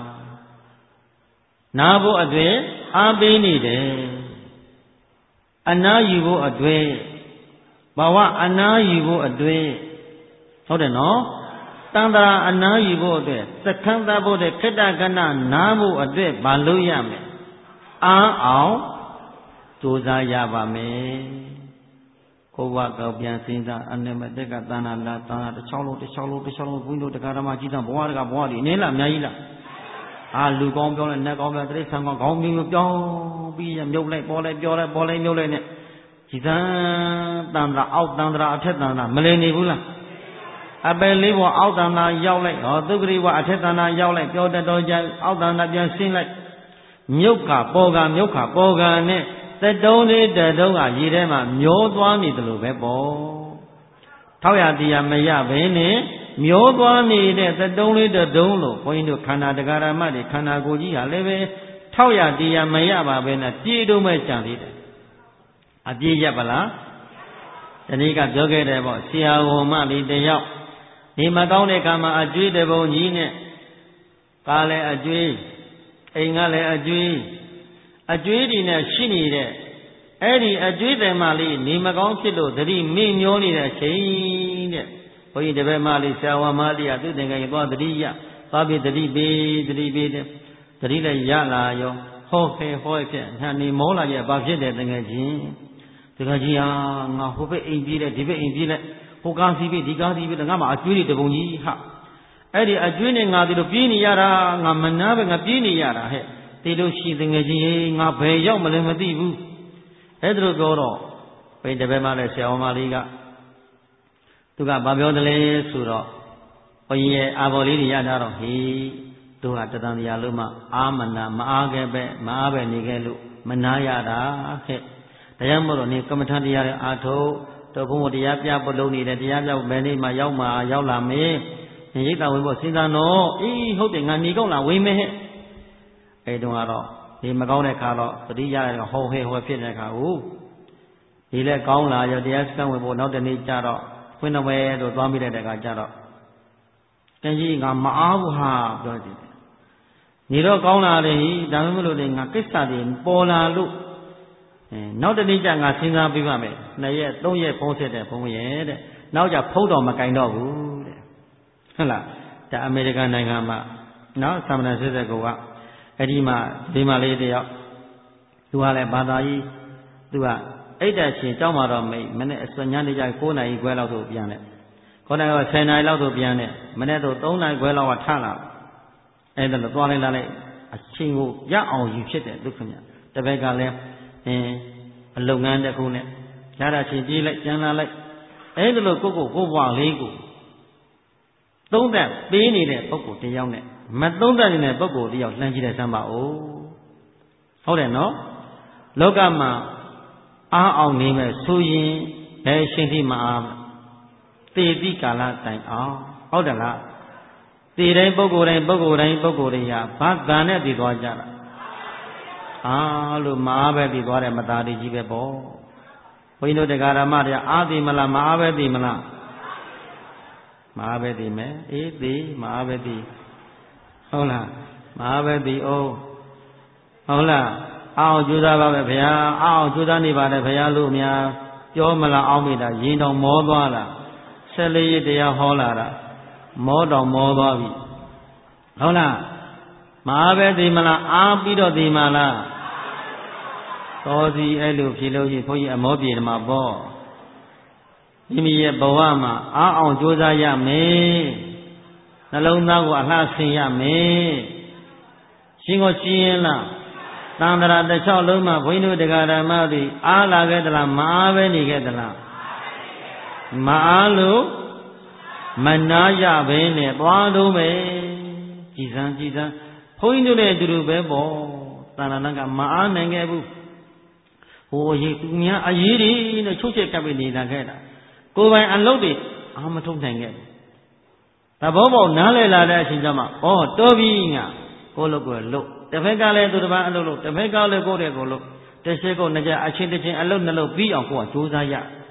နားဖို့အတွက်အားပေးနေတယ်အနားယူဖို့အတွက်ဘာဝအနားယူဖို့အတွက်ဟုတ်တယ်နော်တန်ត្រာအနားယူဖို့အတွက်သက္ကန့်သဖို့တဲ့ခိတ္တကဏနားဖို့အတွက်ဘာလို့ရမလဲအားအောင်ကြိုးစားရပါမယ်ကိုဘကောက်ပြန်စဉ်းစားအနေမဲ့တက်ကတဏ္ဍာလာတဏ္ဍာတစ်ချောင်းလုံးတစ်ချောင်းလုံးတစ်ချောင်းလုံးဘုန်းကြီးတို့တရားဓမ္မကြီးတန်ဘဝတကဘဝဒီအနည်းလားအများကြီးလားအာလူကောင်းပြောလဲနတ်ကောင်းပြောတိရစ္ဆာန်ကောင်းခေါင်းမျိုးမျိုးပြောင်းပြီးမြုပ်လိုက်ပေါ်လိုက်ပြောလိုက်ပေါ်လိုက်မြုပ်လိုက်နဲ့ကြည်စမ်းတန်ត្រာအောက်တန်ត្រာအထက်တန်ត្រာမလည်နေဘူးလားအပယ်လေးပေါ်အောက်တန်ត្រာရောက်လိုက်ဟောသုခရိဝအထက်တန်ត្រာရောက်လိုက်ပြောတတ်တော့ကြအောက်တန်ត្រာပြန်ဆင်းလိုက်မြုပ်ကပေါ်ကမြုပ်ခပေါ်ကနဲ့တတုံးလေးတတုံးကရေထဲမှာမျောသွားနေတယ်လို့ပဲပေါ့ထောက်ရတရားမရဘဲနဲ့မျောသွားနေတဲ့တတုံးလေးတတုံးလို့ဘုန်းကြီးတို့ခန္ဓာတရားဓမ္မတွေခန္ဓာကိုယ်ကြီးဟာလည်းပဲထောက်ရတရားမရပါဘဲနဲ့ပြေတော့မဲ့ကြံသေးတယ်အပြေရပါလားဒီနေ့ကပြောခဲ့တယ်ပေါ့ဆရာဝန်မလေးတယောက်ဒီမကောင်းတဲ့ကံမှာအကျွေးတပုံကြီးနဲ့ကားလည်းအကျွေးအိမ်ကလည်းအကျွေးအကျွေးဒီနဲ့ရှိနေတဲ့အဲ့ဒီအကျွေးတယ်မလေးနေမကောင်းဖြစ်လို့သတိမေ့မျောနေတဲ့ချိန်တဲ့ဘုန်းကြီးတပည့်မလေးဆရာဝန်မလေးကသူ့တင်ငယ်ရင်သွားသတိရသွားပြီးသတိပေးသတိပေးတယ်သတိလည်းရလာရောဟောခဲဟောဖြစ်နှံနေမောလာရဲ့ဘာဖြစ်တယ်တကယ်ချင်းတကယ်ကြီးဟာငါဟိုဘက်အိမ်ပြေးလိုက်ဒီဘက်အိမ်ပြေးလိုက်ဟိုကားစီးပြေးဒီကားစီးပြေးငါမှအကျွေးတွေတပုံကြီးဟာအဲ့ဒီအကျွေးနဲ့ငါဒီလိုပြေးနေရတာငါမနာပဲငါပြေးနေရတာဟဲ့တေလို့ရှိတငယ်ချင်းဟေးငါဘယ်ရောက်မလဲမသိဘူးအဲ့ဒါလိုပြောတော့ဘယ်တပည့်မှလည်းဆရာမလေးကသူကဘာပြောတယ်လဲဆိုတော့ဘုန်းကြီးရဲ့အာဘော်လေးတွေရတာတော့ဟေးတို့ဟာတတန်တရားလို့မှအာမနာမအားခဲ့ပဲမအားပဲနေခဲ့လို့မနာရတာဟဲ့တရားမို့လို့နေကမ္မထတရားရဲ့အာထုတို့ဘုံတရားပြဖို့လုပ်နေတယ်တရားပြဖို့ဘယ်နေ့မှရောက်မှာရောက်လာမေးရိတ်တာဝင်ဖို့စဉ်းစားတော့အေးဟုတ်တယ်ငါနေကောင်းလားဝင်မယ်ဟဲ့အဲ့တုန်းကတော့ဒီမကောင်းတဲ့ခါတော့သတိရတယ်ဟောဟဲဟောဖြစ်တဲ့ခါဟုတ်ဒီလဲကောင်းလာရောတရားစခန်းဝင်ဖို့နောက်တနေ့ကျတော့ဖွင့်တော့ပဲတို့သွားမိတဲ့ခါကျတော့တန်ကြီးငါမအားဘူးဟာပြောတယ်နေတော့ကောင်းလာတယ်ဟိဒါမှမဟုတ်လေငါကိစ္စတွေပေါ်လာလို့အဲနောက်တနေ့ကျငါစဉ်းစားပြီးပါမယ်နှစ်ရက်သုံးရက်ဖုံးဆက်တဲ့ဘုံရဲ့တဲ့နောက်ကျဖုံးတော်မကင်တော့ဘူးတဲ့ဟုတ်လားဒါအမေရိကန်နိုင်ငံမှာနော်ဆမ်မန်ဆက်ဆက်ကောကအဲ့ဒီမှာဒီမှာလေးတယောက်သူကလည်းဘာသာကြီးသူကအိတ်တက်ရှင်ကြောင်းမှာတော့မိတ်မနေ့အစွညနေကျ၉နာရီခွဲလောက်ဆိုပြန်တယ်9နာရီက10နာရီလောက်ဆိုပြန်တယ်မနေ့တော့3နာရီခွဲလောက်ကထလာအဲ့ဒါလို့သွားလိုက်လာလိုက်အချင်းကိုရအောင်ယူဖြစ်တယ်ဒုက္ခမြတပည့်ကလည်းအင်းအလုပ်ငန်းတစ်ခုနဲ့ရတာချင်းပြေးလိုက်ကျန်လာလိုက်အဲ့ဒါလို့ကိုကိုကိုဘွားလေးကိုသုံးသက်ပေးနေတဲ့ပုဂ္ဂိုလ်တယောက်နဲ့မသုံးသက်နေတဲ့ပုဂ္ဂိုလ်တယောက်လှမ်းကြည့်တဲ့စမ်းပါဦးဟုတ်တယ်နော်လောကမှာအားအောင်နေမဲ့ဆိုရင်ဘယ်ရှင်တိမအားသေတိကာလတိုင်အောင်ဟုတ်တယ်လားသေတိုင်းပုဂ္ဂိုလ်တိုင်းပုဂ္ဂိုလ်တိုင်းပုဂ္ဂိုလ်တွေဟာဘာတန်နဲ့တည်သွားကြတာအားလို့မအားပဲတည်သွားတယ်မသားတွေကြီးပဲပေါ့ဘုန်းကြီးတို့တရားဓမ္မတွေအားသိမလားမအားပဲသိမလားမအားပဲသိမယ်အေးသိမအားပဲသိဟုတ်လားမအားပဲသိအောင်ဟုတ်လားအောင်ကြိုးစားပါပဲဘုရားအောင်ကြိုးစားနေပါတယ်ဘုရားလို့များပြောမလားအောင်မိတာရင်တော်မောသွားလားဆက်လေးရတရားဟောလာတာမောတော်မောသွားပြီဟုတ်လားမအားပဲသိမလားအားပြီးတော့သိမလားတော်စီအဲ့လိုဖြေလို့ရှိဘုန်းကြီးအမောပြေဓမ္မပေါ့မိမိရဲ့ဘဝမှာအားအောင်ကြိုးစားရမယ်နှလုံးသားကိုအလှဆင်ရမယ်ရှင်ကိုရှင်းရင်လားတန်ត្រာတစ်လျှောက်လုံးမှာဘုန်းကြီးတို့တရားဓမ္မတွေအားလာခဲ့သလားမအားပဲနေခဲ့သလားမအားလို့မနာရပဲနဲ့သွားတော့မယ်ကြည်စမ်းကြည်စမ်းဘုန်းကြီးတို့လည်းအတူတူပဲပေါ့တဏ္ဍာနကမအားနိုင်ခဲ့ဘူးဟိုရေသူများအရေးတွေနဲ့ချုပ်ချက်ကပ်ပြီးနေတာခဲ့တာကိုယ်ပိုင်အလုပ်တွေအာမထုတ်နိုင်ခဲ့ဘူးသဘောပေါက်နားလည်လာတဲ့အချိန်ကျမှဩတော်ပြီငါကိုလုပ်ကိုလုပ်တစ်ဖက်ကလည်းသူတစ်ပါးအလုပ်လုပ်တစ်ဖက်ကလည်းကိုယ့်တဲ့ကိုလုပ်တစ်ချက်ကိုနှစ်ချက်အချင်းတစ်ချင်းအလုပ်နှလုပ်ပြီးအောင်ကိုယ်ကကြိုးစားရ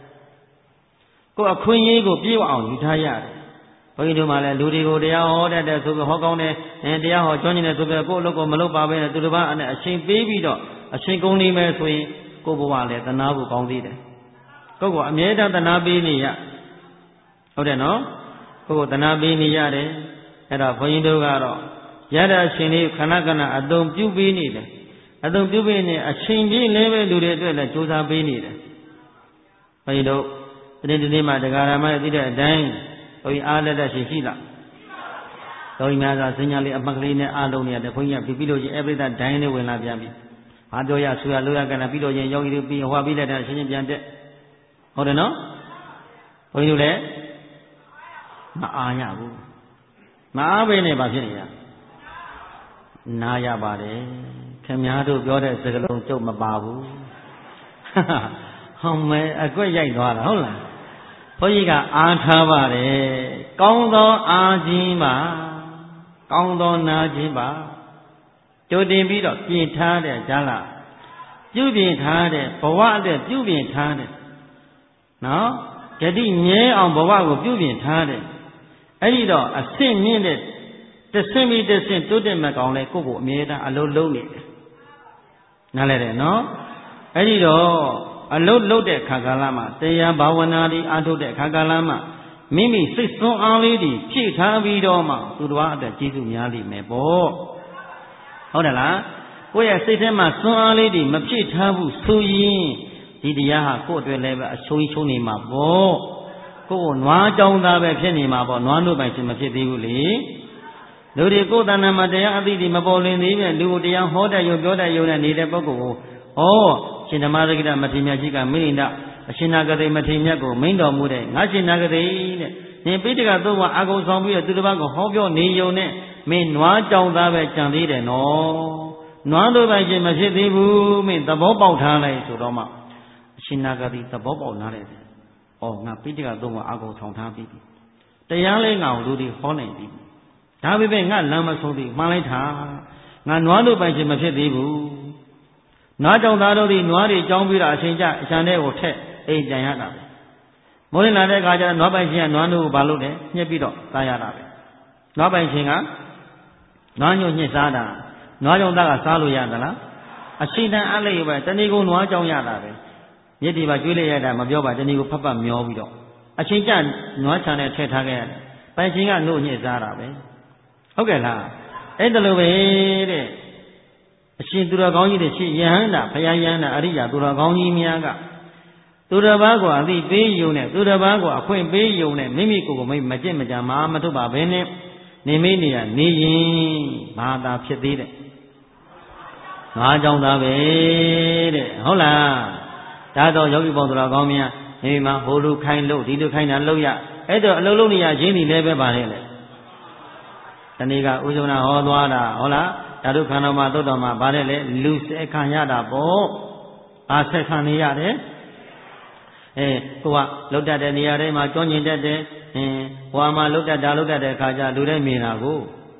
ကိုအခွင့်အရေးကိုပြေဝအောင်ယူထားရတယ်ဘုန်းကြီးတို့မှလည်းလူတွေကိုတရားဟောတတ်တဲ့ဆိုပြီးဟောကောင်းတဲ့အဲတရားဟောကျွမ်းကျင်တဲ့ဆိုပြီးကိုယ့်အလုပ်ကိုမလုပ်ပါဘဲနဲ့သူတစ်ပါးအဲ့အချိန်ပေးပြီးတော့အချိန်ကုန်နေမယ်ဆိုရင်ကိုယ့်ဘဝလည်းသနာဖို့ကောင်းသေးတယ်ကိုယ့်ကိုအမြဲတမ်းသနာပေးနေရဟုတ်တယ်နော်ကိုယ့်ကိုသနာပေးနေရတယ်အဲ့တော့ဘုန်းကြီးတို့ကတော့ရတဲ့အချိန်လေးခဏခဏအသုံးပြုပေးနေတယ်အသုံးပြုပေးနေအချိန်ပြည့်လည်းပဲလူတွေအတွက်လည်းကြိုးစားပေးနေတယ်ဘုန်းကြီးတို့ဒီနေ့ဒီနေ့မှတရားဓမ္မရဲ့သိတဲ့အတိုင်းဘုန်းကြီးအားလက်တရှိရှိလားဘုန်းကြီးများကစဉ္ညာလေးအမှတ်ကလေးနဲ့အားလုံးနေရတယ်ဘုန်းကြီးကပြီးပြီးလို့ချင်းအပိဋကဒိုင်းလေးဝင်လာပြန်ပြီဘာပြောရဆူရလို့ရကနပြီးလို့ချင်းယောဂီတို့ပြီးဟောပြီးလိုက်တဲ့အချင်းချင်းပြန်တက်ဟုတ်တယ်နော်ဘုန်းကြီးတို့လည်းမအားရဘူးမအားဘဲနဲ့ဘာဖြစ်နေရနားရပါတယ်ခင်ဗျားတို့ပြောတဲ့စကားလုံးကြုတ်မပါဘူးဟောမဲအကွက်ရိုက်သွားတာဟုတ်လားဘုန်းကြီးကအားထားပါတယ်ကောင်းသောအားခြင်းပါကောင်းသောနာခြင်းပါကြိုတင်ပြီးတော့ပြင်ထားတဲ့ဂျာလာပြုပြင်ထားတဲ့ဘဝအတွက်ပြုပြင်ထားတဲ့နော်ယတိမြဲအောင်ဘဝကိုပြုပြင်ထားတဲ့အဲ့ဒီတော့အဆင့်မြင့်တဲ့တဆင့်ပြီးတဆင့်တိုးတက်မဲ့ကောင်လဲကိုယ့်ကိုအမြဲတမ်းအလုံးလုံးနေတယ်နားလဲတယ်နော်အဲ့ဒီတော့အလုံးလုံးတဲ့ခါကာလမှာတရားဘာဝနာတွေအားထုတ်တဲ့ခါကာလမှာမိမိစိတ်ဆွမ်းအားလေးတွေဖြည့်ထားပြီးတော့မှသူတော်အတွက်ကျေးဇူးများလိမ့်မယ်ပေါ့ဟုတ်တယ်လားကိုယ့်ရဲ့စိတ်ထဲမှာဆွမ်းအားလေးတွေမဖြည့်ထားဘူးဆိုရင်ဒီတရားဟာကိုယ့်အတွက်လည်းပဲအရှုံးရှုံးနေမှာပေါ့ကိုယ့်ကိုနွားကြောင်းသားပဲဖြစ်နေမှာပေါ့နွားတို့ပိုင်ရှင်မဖြစ်သေးဘူးလေလူတွေကိုယ်တဏ္ဍာမှာတရားအသိတွေမပေါ်လင်သေးပဲလူကိုတရားဟောတတ်ရုံပြောတတ်ရုံနဲ့နေတဲ့ပုဂ္ဂိုလ်ကိုဩရှင်ဓမ္မစကိတမထေရမြတ်ကြီးကမိရိန္ဒအရှင်နာဂတိမထေရမြတ်ကိုမိန့်တော်မူတဲ့ငါရှင်နာဂတိတဲ့နင်ပိဋကသုံးပါးအာကုံဆောင်ပြီးတော့သူတစ်ပါးကိုဟောပြောနေရုံနဲ့မင်းနွားကြောင်သားပဲကြံသေးတယ်နော်နွားတို့ပိုင်ရှင်မဖြစ်သေးဘူးမင်းသဘောပေါက်ထားလိုက်ဆိုတော့မှအရှင်နာဂတိသဘောပေါက်နားတယ်ဩငါပိဋကသုံးပါးအာကုံဆောင်ထားပြီးတရားလဲငါ့ကိုလူတွေဟောနိုင်ပြီဒါပေမဲ့ငါလမ်းမဆုံးသေးမှန်လိုက်တာငါနွားတို့ပိုင်ရှင်မဖြစ်သေးဘူးနွားကြောင်သားတို့ဒီနွားတွေကြောင်းပြီးတော့အချိန်ကျအချမ်းထဲကိုထက်အိမ်ပြန်ရတာပဲမိုးရင်လာတဲ့အခါကျတော့နွားပိုင်ရှင်ကနွားတို့ကိုဘာလုပ်လဲညှက်ပြီးတော့သားရတာပဲနွားပိုင်ရှင်ကနွားညှို့ညှစ်စားတာနွားကြောင်သားကစားလို့ရသလားအချိန်တန်အလိုက်ပဲတဏီကိုနွားကြောင်ရတာပဲမြစ်ဒီပါကျွေးလိုက်ရတာမပြောပါတဏီကိုဖတ်ဖတ်မျောပြီးတော့အချိန်ကျနွားချံနဲ့ထည့်ထားခဲ့ရတယ်ပိုင်ရှင်ကနှုတ်ညှစ်စားတာပဲဟုတ်ကဲ့လားအဲ့ဒါလိုပဲတဲ့အရှင်သူတော်ကောင်းကြီးတွေရှိယဟန္တာဘုရားယဟန္တာအရိယာသူတော်ကောင်းကြီးများကသူတော်ဘာကိုအသိပေးယုံနဲ့သူတော်ဘာကိုအခွင့်ပေးယုံနဲ့မိမိကိုယ်ကိုမိမကြင့်မကြမာမထုတ်ပါဘဲနဲ့နေမိနေရနေရင်ဘာသာဖြစ်သေးတယ်ငါးကြောင့်သားပဲတဲ့ဟုတ်လားဒါတော့ယောဂီပေါင်းသူတော်ကောင်းများမိမိမှာဟိုလူခိုင်းလို့ဒီလူခိုင်းတာလုပ်ရအဲ့တော့အလုံးလုံးနေရချင်းဒီလည်းပဲပါတယ်လေတနေ့ကဥဇုနာဟောသွားတာဟုတ်လားဓာတုခန္ဓာမှာသုတ်တော်မှာဗါတဲ့လေလူဆက်ခံရတာပေါ့ဘာဆက်ခံနေရတယ်အဲကိုကလုတ်တတ်တဲ့နေရာတိုင်းမှာကြောညင်တတ်တယ်အင်းဟွာမှာလုတ်တတ်တာလုတ်တတ်တဲ့အခါကျလူတိုင်းမြင်တာကို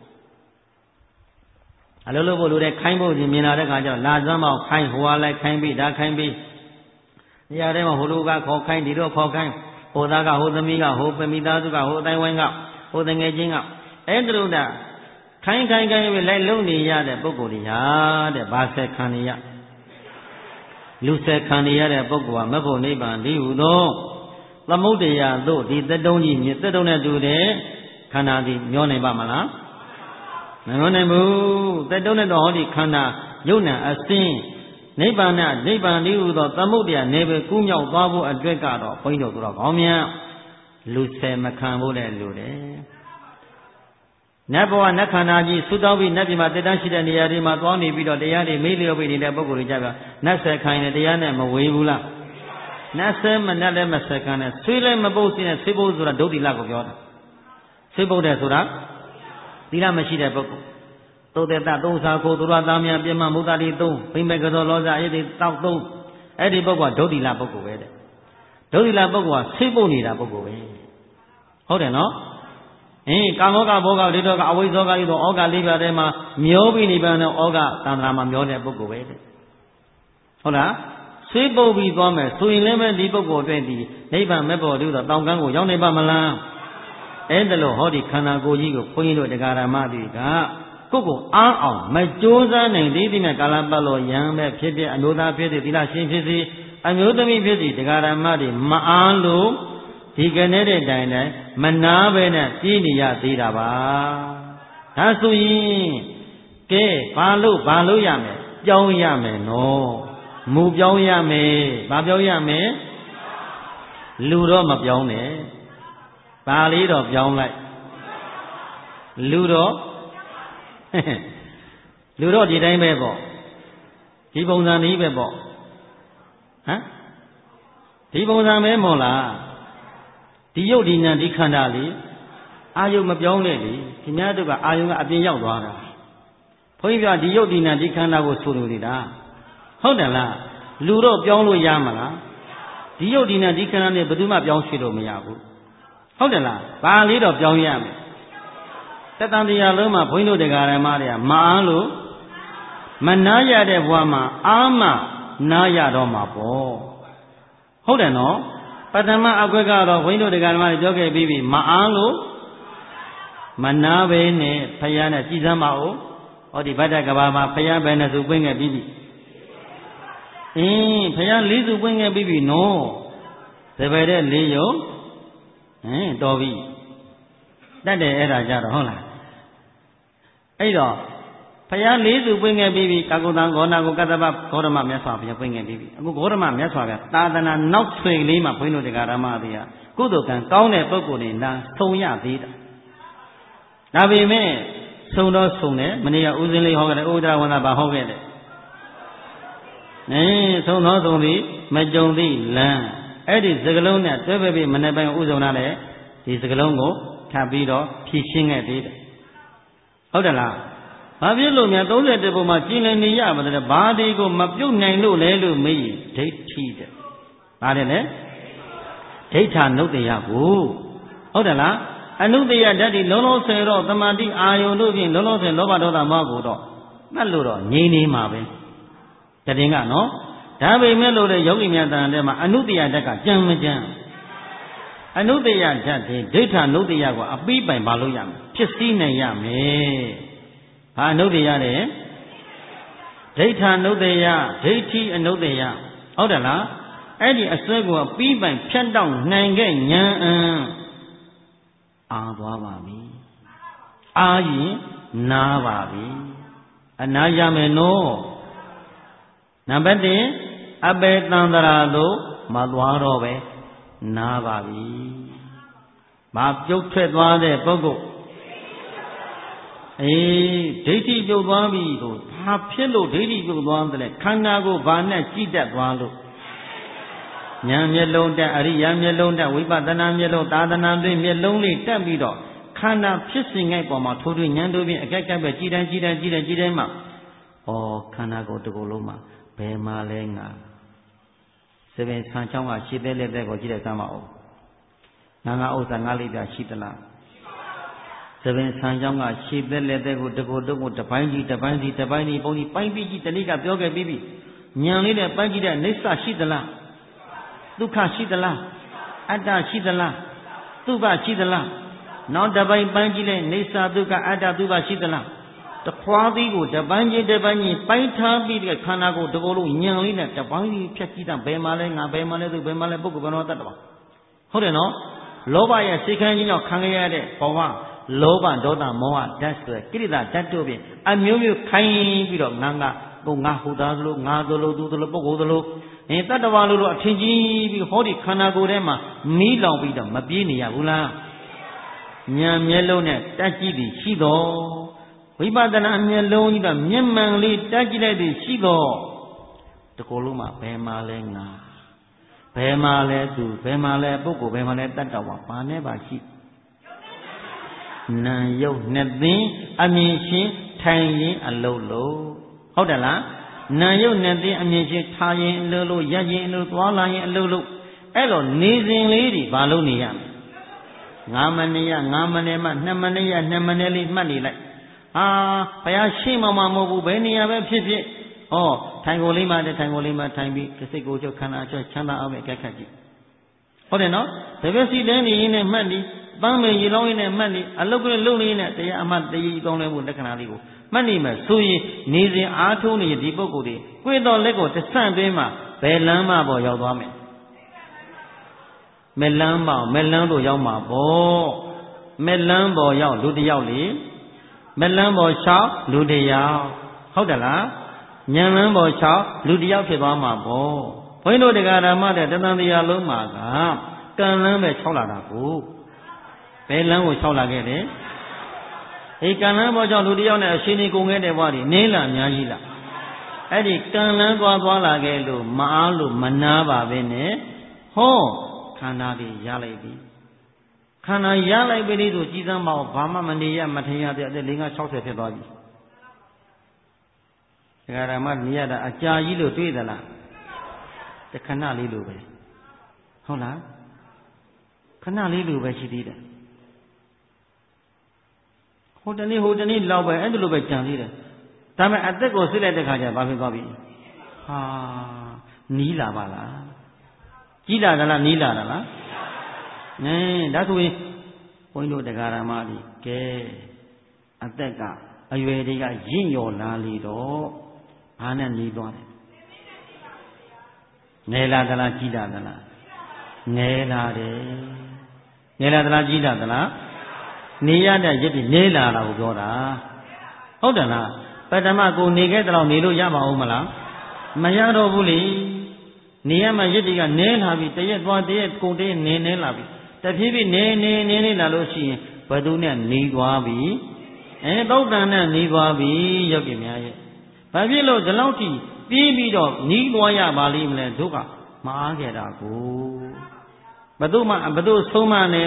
အလုံးလုံးဖို့လူတိုင်းခိုင်းဖို့မြင်လာတဲ့အခါကျလာစမ်းမောက်ခိုင်းဟွာလိုက်ခိုင်းပြီးဒါခိုင်းပြီးနေရာတိုင်းမှာဟိုလူကခေါ်ခိုင်းဒီတော့ခေါ်ခိုင်းဟိုသားကဟိုသမီးကဟိုပမိသားစုကဟိုအတိုင်းဝိုင်းကဟိုတငယ်ချင်းကအဲ့ဒါလို့ဒါခိုင်းခိုင်းခိုင်းပြီးလိုက်လုံနေရတဲ့ပုဂ္ဂိုလ်တွေဟာတဲ့ဘာဆက်ခံနေရလူဆက်ခံနေရတဲ့ပုဂ္ဂိုလ်ဟာမဖို့နိဗ္ဗာန်ဒီဟုသောသမုဒ္ဒရာတို့ဒီသက်တုံးကြီးမြစ်သက်တုံးနဲ့တူတဲ့ခန္ဓာသည်မျောနိုင်ပါမလားမမျောနိုင်ဘူးသက်တုံးနဲ့တော့ဟောဒီခန္ဓာယုတ်နံအစင်းနိဗ္ဗာန်နိဗ္ဗာန်ဒီဟုသောသမုဒ္ဒရာနေပဲကူးမြောက်သွားဖို့အတွက်ကတော့ဘုန်းကြီးတို့တို့ကောင်းမြတ်လူဆက်မခံဖို့လည်းလိုတယ်နတ်ဘဝနတ်ခန္ဓာကြီးသုတောင်းပြီးနတ်ပြည်မှာတည်တန်းရှိတဲ့နေရာတွေမှာသွားနေပြီးတော့တရားတွေမေးလျော်ပြီးနေတဲ့ပုဂ္ဂိုလ်တွေကြပြနတ်ဆက်ခိုင်းတဲ့တရားနဲ့မဝေဘူးလားနတ်ဆက်မနတ်လည်းမဆက်ခိုင်းနဲ့ဆွေးလည်းမပုတ်စင်းနဲ့ဆွေးပုတ်ဆိုတာဒုတိလကိုပြောတာဆွေးပုတ်တယ်ဆိုတာသီလမရှိတဲ့ပုဂ္ဂိုလ်သုတေတသုံးစာကိုသူရသားများပြမမုဒ္ဒတိသုံးဘိမေကသောလောဇအေတိတောက်သုံးအဲ့ဒီပုဂ္ဂိုလ်ကဒုတိလပုဂ္ဂိုလ်ပဲတဲ့ဒုတိလပုဂ္ဂိုလ်ကဆွေးပုတ်နေတာပုဂ္ဂိုလ်ပဲဟုတ်တယ်နော်အင်းကာမောကဘောကလေးတော့ကအဝိဇ္ဇောကလေးတော့ဩဃလေးပြတဲ့မှာမျောပြီးနေပါတော့ဩဃတန္တရာမှာမျောတဲ့ပုဂ္ဂိုလ်ပဲတဲ့ဟုတ်လားဆွေးပုတ်ပြီးသွားမယ်ဆိုရင်လည်းပဲဒီပုဂ္ဂိုလ်အတွက်ဒီနိဗ္ဗာန်မဲ့ပေါ်လို့တော့တောင်ကန်းကိုရောက်နေပါမလားအဲ့ဒါလို့ဟောဒီခန္ဓာကိုယ်ကြီးကိုဘုန်းကြီးတို့တရားဓမ္မတွေကကိုယ့်ကိုအားအောင်မကြိုးစားနိုင်သေးတဲ့ကာလပတ်လို့ယံပဲဖြစ်ဖြစ်အမျိုးသားဖြစ်ဖြစ်သီလရှင်ဖြစ်စီအမျိုးသမီးဖြစ်စီတရားဓမ္မတွေမအားလို့ဒီကနေ့တဲ့တိုင်တိုင်မနာပဲနဲ့ပြည်နေရသေးတာပါဒါဆိုရင်ကဲဘာလို့ဘာလို့ရမယ်ပြောင်းရမယ်နော်မူပြောင်းရမယ်ဘာပြောင်းရမယ်လူတော့မပြောင်းနဲ့ပါလေးတော့ပြောင်းလိုက်လူတော့လူတော့ဒီတိုင်းပဲပေါ့ဒီပုံစံนี้ပဲပေါ့ဟမ်ဒီပုံစံပဲမို့လားဒီယုတ်ဒီညာဒီခန္ဓာလေးအာယုမပြောင်းနဲ့လေဒီများတို့ကအာယုကအပြင်ရောက်သွားတာဘုန်းကြီးပြောဒီယုတ်ဒီညာဒီခန္ဓာကိုဆိုလိုနေတာဟုတ်တယ်လားလူတော့ပြောင်းလို့ရမလားဒီယုတ်ဒီညာဒီခန္ဓာနဲ့ဘယ်သူမှပြောင်းရွှေ့လို့မရဘူးဟုတ်တယ်လားဘာလေးတော့ပြောင်းရမယ်တတန်တရားလုံးမှာဘုန်းကြီးတို့တရားဓမ္မတွေကမအားလို့မနာရတဲ့ဘဝမှာအာမနာရတော့မှာပေါ့ဟုတ်တယ်နော်ပထမအကွက်ကတော့ဘုန်းကြီးတို့တရားဓမ္မတွေပြောခဲ့ပြီးပြီမအားလို့မနာပဲနဲ့ဖယားနဲ့ကြည်စမ်းပါဦးဟောဒီဗတ္တကဘာမှာဖယားပဲနဲ့သူပွင့်ခဲ့ပြီးပြီအင်းဖယားလေးစုပွင့်ခဲ့ပြီးပြီနော်သဘယ်တဲ့လေးယုံဟင်တော်ပြီတတ်တယ်အဲ့ဒါကြတော့ဟုတ်လားအဲ့တော့ဖယားလေးစုပွင့်ခဲ့ပြီးပြီကာကုတံဂေါနာကိုကတ္တပဂေါရမမြတ်စွာဘုရားပွင့်ခဲ့ပြီးပြီအခုဂေါရမမြတ်စွာဘုရားသာသနာနောက်ဆွေလေးမှာဘုန်းကြီးတို့တရားဓမ္မတွေကကုသိုလ်ကံကောင်းတဲ့ပုဂ္ဂိုလ်တွေနာဆုံရသေးတာဒါပေမဲ့ဆုံတော့ဆုံတယ်မနေ့ကဥစဉ်လေးဟောခဲ့တယ်ဥဒ္ဒရဝန္ဒဘာဟောခဲ့တယ်အဲဆုံတော့ဆုံသည်မကြုံသည့်လမ်းအဲ့ဒီစကလုံးနဲ့တွဲပဲပြီးမနေ့ပိုင်းဥဇုံနာနဲ့ဒီစကလုံးကိုထပ်ပြီးတော့ဖြည့်ရှင်းခဲ့သေးတယ်ဟုတ်တယ်လားဘာဖြစ်လို့များသုံး၁ပုံမှာကျင်လည်နေရပါလဲဘာဒီကိုမပြုတ်နိုင်လို့လဲလို့မေးဒိဋ္ဌိတဲ့ဘာတယ်လဲဒိဋ္ဌာနုတ္တယကိုဟုတ်တယ်လားအနုတ္တယဓာတ်ဒီလုံးလုံးဆယ်တော့တမာတိအာယုန်တို့ဖြင့်လုံးလုံးဆယ်လောဘဒေါသမောဟကိုတော့မှတ်လို့တော့ငြိမ်းနေမှာပဲတည်င်းကနော်ဒါပေမဲ့လို့လေယောဂီများတန်တဲ့မှာအနုတ္တယဓာတ်ကကြံမကြံအနုတ္တယဓာတ်ဒီဒိဋ္ဌာနုတ္တယကိုအပိပိုင်ပါလို့ရမယ်ဖြစ်စည်းနိုင်ရမယ်ဟာအနုတ္တယတဲ့ဒိဋ္ဌာနုတ္တယဒိဋ္ဌိအနုတ္တယဟုတ်တယ်လားအဲ့ဒီအစွဲကိုပြီးပိုင်ဖြတ်တောက်နိုင်ခဲ့ဉာဏ်အံအာသွားပါပြီအာရင်နားပါပြီအနာရမယ်နော်နံပါတ်တစ်အပေတန္တရာတို့မသွားတော့ပဲနားပါပြီမပြုတ်ထွက်သွားတဲ့ပုဂ္ဂိုလ်အေးဒိဋ္ဌိပြုတ်သွားပြီကိုဘာဖြစ်လို့ဒိဋ္ဌိပြုတ်သွားတယ်လဲခန္ဓာကိုဘာနဲ့ကြည့်တတ်သွားလို့ဉာဏ်မျက်လုံးတက်အရိယာမျက်လုံးတက်ဝိပဿနာမျက်လုံးသာသနာတွင်မျက်လုံးလေးတက်ပြီးတော့ခန္ဓာဖြစ်စဉ်ငိုက်ပေါ်မှာထိုးထွင်းဉာဏ်တို့ဖြင့်အကဲကဲပဲကြည်တိုင်းကြည်တိုင်းကြည်တိုင်းကြည်တိုင်းမှာဩခန္ဓာကိုယ်တစ်ခုလုံးမှာဘယ်မှာလဲငါစပင်ဆံချောင်းကရှည်တဲ့လက်တဲ့ကိုကြည့်တဲ့စမ်းမအောင်ငါငါဥစ္စာငါလေးပြရှိသလားသပင်ဆံကြောင်းကရှည်သက်လက်သက်ကိုတကိုယ်တုံးကိုတပိုင်းကြီးတပိုင်းစီတပိုင်းကြီးပုံကြီးပိုင်းပြီးကြီးတဏိကပြောခဲ့ပြီးပြီညံလေးနဲ့ပိုင်းကြီးတဲ့အိဋ္ဌရှိသလားဒုက္ခရှိသလားအတ္တရှိသလားသုဘရှိသလားနောက်တပိုင်းပိုင်းကြီးတဲ့အိဋ္ဌဒုက္ခအတ္တသုဘရှိသလားတခွားသီးကိုတပိုင်းကြီးတပိုင်းကြီးပိုင်းထားပြီးတဲ့ခန္ဓာကိုတကိုယ်လုံးညံလေးနဲ့တပိုင်းကြီးဖြတ်ကြည့်တာဘယ်မှာလဲငါဘယ်မှာလဲသူဘယ်မှာလဲပုဂ္ဂိုလ်ဘယ်တော့တတ်တော့ဟုတ်တယ်နော်လောဘရဲ့စိတ်ခံကြီးကြောင့်ခံရတဲ့ဘဝလောဘဒေါသမောဟဓာတ်ဆိုကိရိတာဓာတ်တို့ဖြင့်အမျိုးမျိုးခိုင်းပြီးတော့ငါငါကိုငါဟူသားသလိုငါသလိုသူသလိုပုဂ္ဂိုလ်သလိုအင်းတတ္တဝါလိုလိုအထင်ကြီးပြီးဟောဒီခန္ဓာကိုယ်ထဲမှာမီးလောင်ပြီးတော့မပြေးနေရဘူးလားဉာဏ်မျက်လုံးနဲ့တက်ကြည့်ပြီးရှိတော့ဝိပဿနာမျက်လုံးကြီးကမျက်မှန်လေးတက်ကြည့်လိုက်ပြီးရှိတော့တကူလုံးမှာဘယ်မှာလဲငါဘယ်မှာလဲသူဘယ်မှာလဲပုဂ္ဂိုလ်ဘယ်မှာလဲတတ္တဝါဘာနဲ့ပါရှိနာယုတ်နှစ်သိန်းအမြင်ရှင်းထိုင်ရင်အလုံးလို့ဟုတ်တယ်လားနာယုတ်နှစ်သိန်းအမြင်ရှင်းထားရင်အလုံးလို့ရက်ရင်အလုံးသွားလာရင်အလုံးလို့အဲ့လိုနေစဉ်လေးတွေဘာလို့နေရမလဲငါးမိနစ်ရငါးမိနစ်မှနှစ်မိနစ်ရနှစ်မိနစ်လေးမှတ်နေလိုက်ဟာဘုရားရှင်းမှမမဟုတ်ဘူးဘယ်နေရာပဲဖြစ်ဖြစ်哦，ထိုင်ကိုလေးမှတဲ့ထိုင်ကိုလေးမှထိုင်ပြီးစိတ်ကိုချုပ်ခန္ဓာချုပ်ချမ်းသာအောင်ပဲကြက်ခတ်ကြည့်ဟုတ်တယ်နော်တပည့်စီလဲနေရင်းနဲ့မှတ်နေပန်းမယ်ရေလောင်းရင်းနဲ့မှတ်နေအလုတ်ကလေးလုံနေရင်းနဲ့တရားအမှတ်တည်ကောင်းလဲဖို့လက္ခဏာလေးကိုမှတ်နေမှဆိုရင်နေစဉ်အားထုတ်နေဒီပုဂ္ဂိုလ်တွေကိုယ်တော်လက်ကိုတဆန့်သွင်းမှဘယ်လမ်းမှပေါ်ရောက်သွားမယ်မဲ့လမ်းပေါ်မဲ့လမ်းတို့ရောက်မှာပေါ့မဲ့လမ်းပေါ်ရောက်လူတယောက်လေမဲ့လမ်းပေါ်လျှောက်လူတယောက်ဟုတ်တယ်လားဉာဏ်လမ်းပေါ်လျှောက်လူတယောက်ဖြစ်သွားမှာပေါ့ဘုန်းကြီးတို့တရားဓမ္မတဲ့တဏ္ဍာတရားလုံးမှာကကံလမ်းပဲလျှောက်လာတာကိုဘယ်လမ်းကိုလျှောက်လာခဲ့တယ်ဒီကံလမ်းပေါ်ကြောင့်လူတယောက်နဲ့အရှင်ကြီးကုန်ခဲ့တဲ့ဘဝတွေနေလာအများကြီးလားအဲ့ဒီကံလမ်းသွားသွားလာခဲ့လို့မအားလို့မနာပါပဲနဲ့ဟောခန္ဓာတွေရလိုက်ပြီခန္ဓာရလိုက်ပြီဆိုကြည်စမ်းမအောင်ဘာမှမနေရမထင်ရတဲ့အသက်၄၅၆၀ဖြစ်သွားပြီဒကာရမနေရတာအကြာကြီးလို့တွေးသလားတခဏလေးလိုပဲဟုတ်လားခဏလေးလိုပဲရှိသေးတယ်ဟိုတနေ့ဟိုတနေ့လောက်ပဲအဲ့ဒါလိုပဲကြံသေးတယ်ဒါပေမဲ့အသက်ကိုစစ်လိုက်တဲ့ခါကျဘာဖြစ်သွားပြီဟာနီးလာပါလားကြီးလာသလားနီးလာတာလားနင်းဒါဆိုရင်ဘုန်းကြီးတို့တရားဓမ္မတွေကဲအသက်ကအရွယ်တွေကရင့်ရော်လာလေတော့ဘာနဲ့နီးသွားတယ်ငယ်လာသလားကြီးလာသလားငယ်လာတယ်ငယ်လာသလားကြီးလာသလားနေရတဲ့ရစ်ပြီးနေလာတာကိုပြောတာဟုတ်တယ်လားပထမကိုနေခဲ့တဲ့လောက်နေလို့ရပါဦးမလားမရတော့ဘူးလေနေရမှရစ်တွေကနေလာပြီတရက်သွားတရက်ကုန်တရက်နေနေလာပြီတဖြည်းဖြည်းနေနေနေနေလာလို့ရှိရင်ဘယ်သူနဲ့နေသွားပြီအဲသုတ်တန်နဲ့နေသွားပြီယောဂီများရဲ့ဘာဖြစ်လို့ဒီလောက်ထိပြီးပြီးတော့နီးသွားရပါလိမ့်မလဲတို့ကမအားခဲ့တာကိုဘသူမှဘသူဆုံးမနဲ့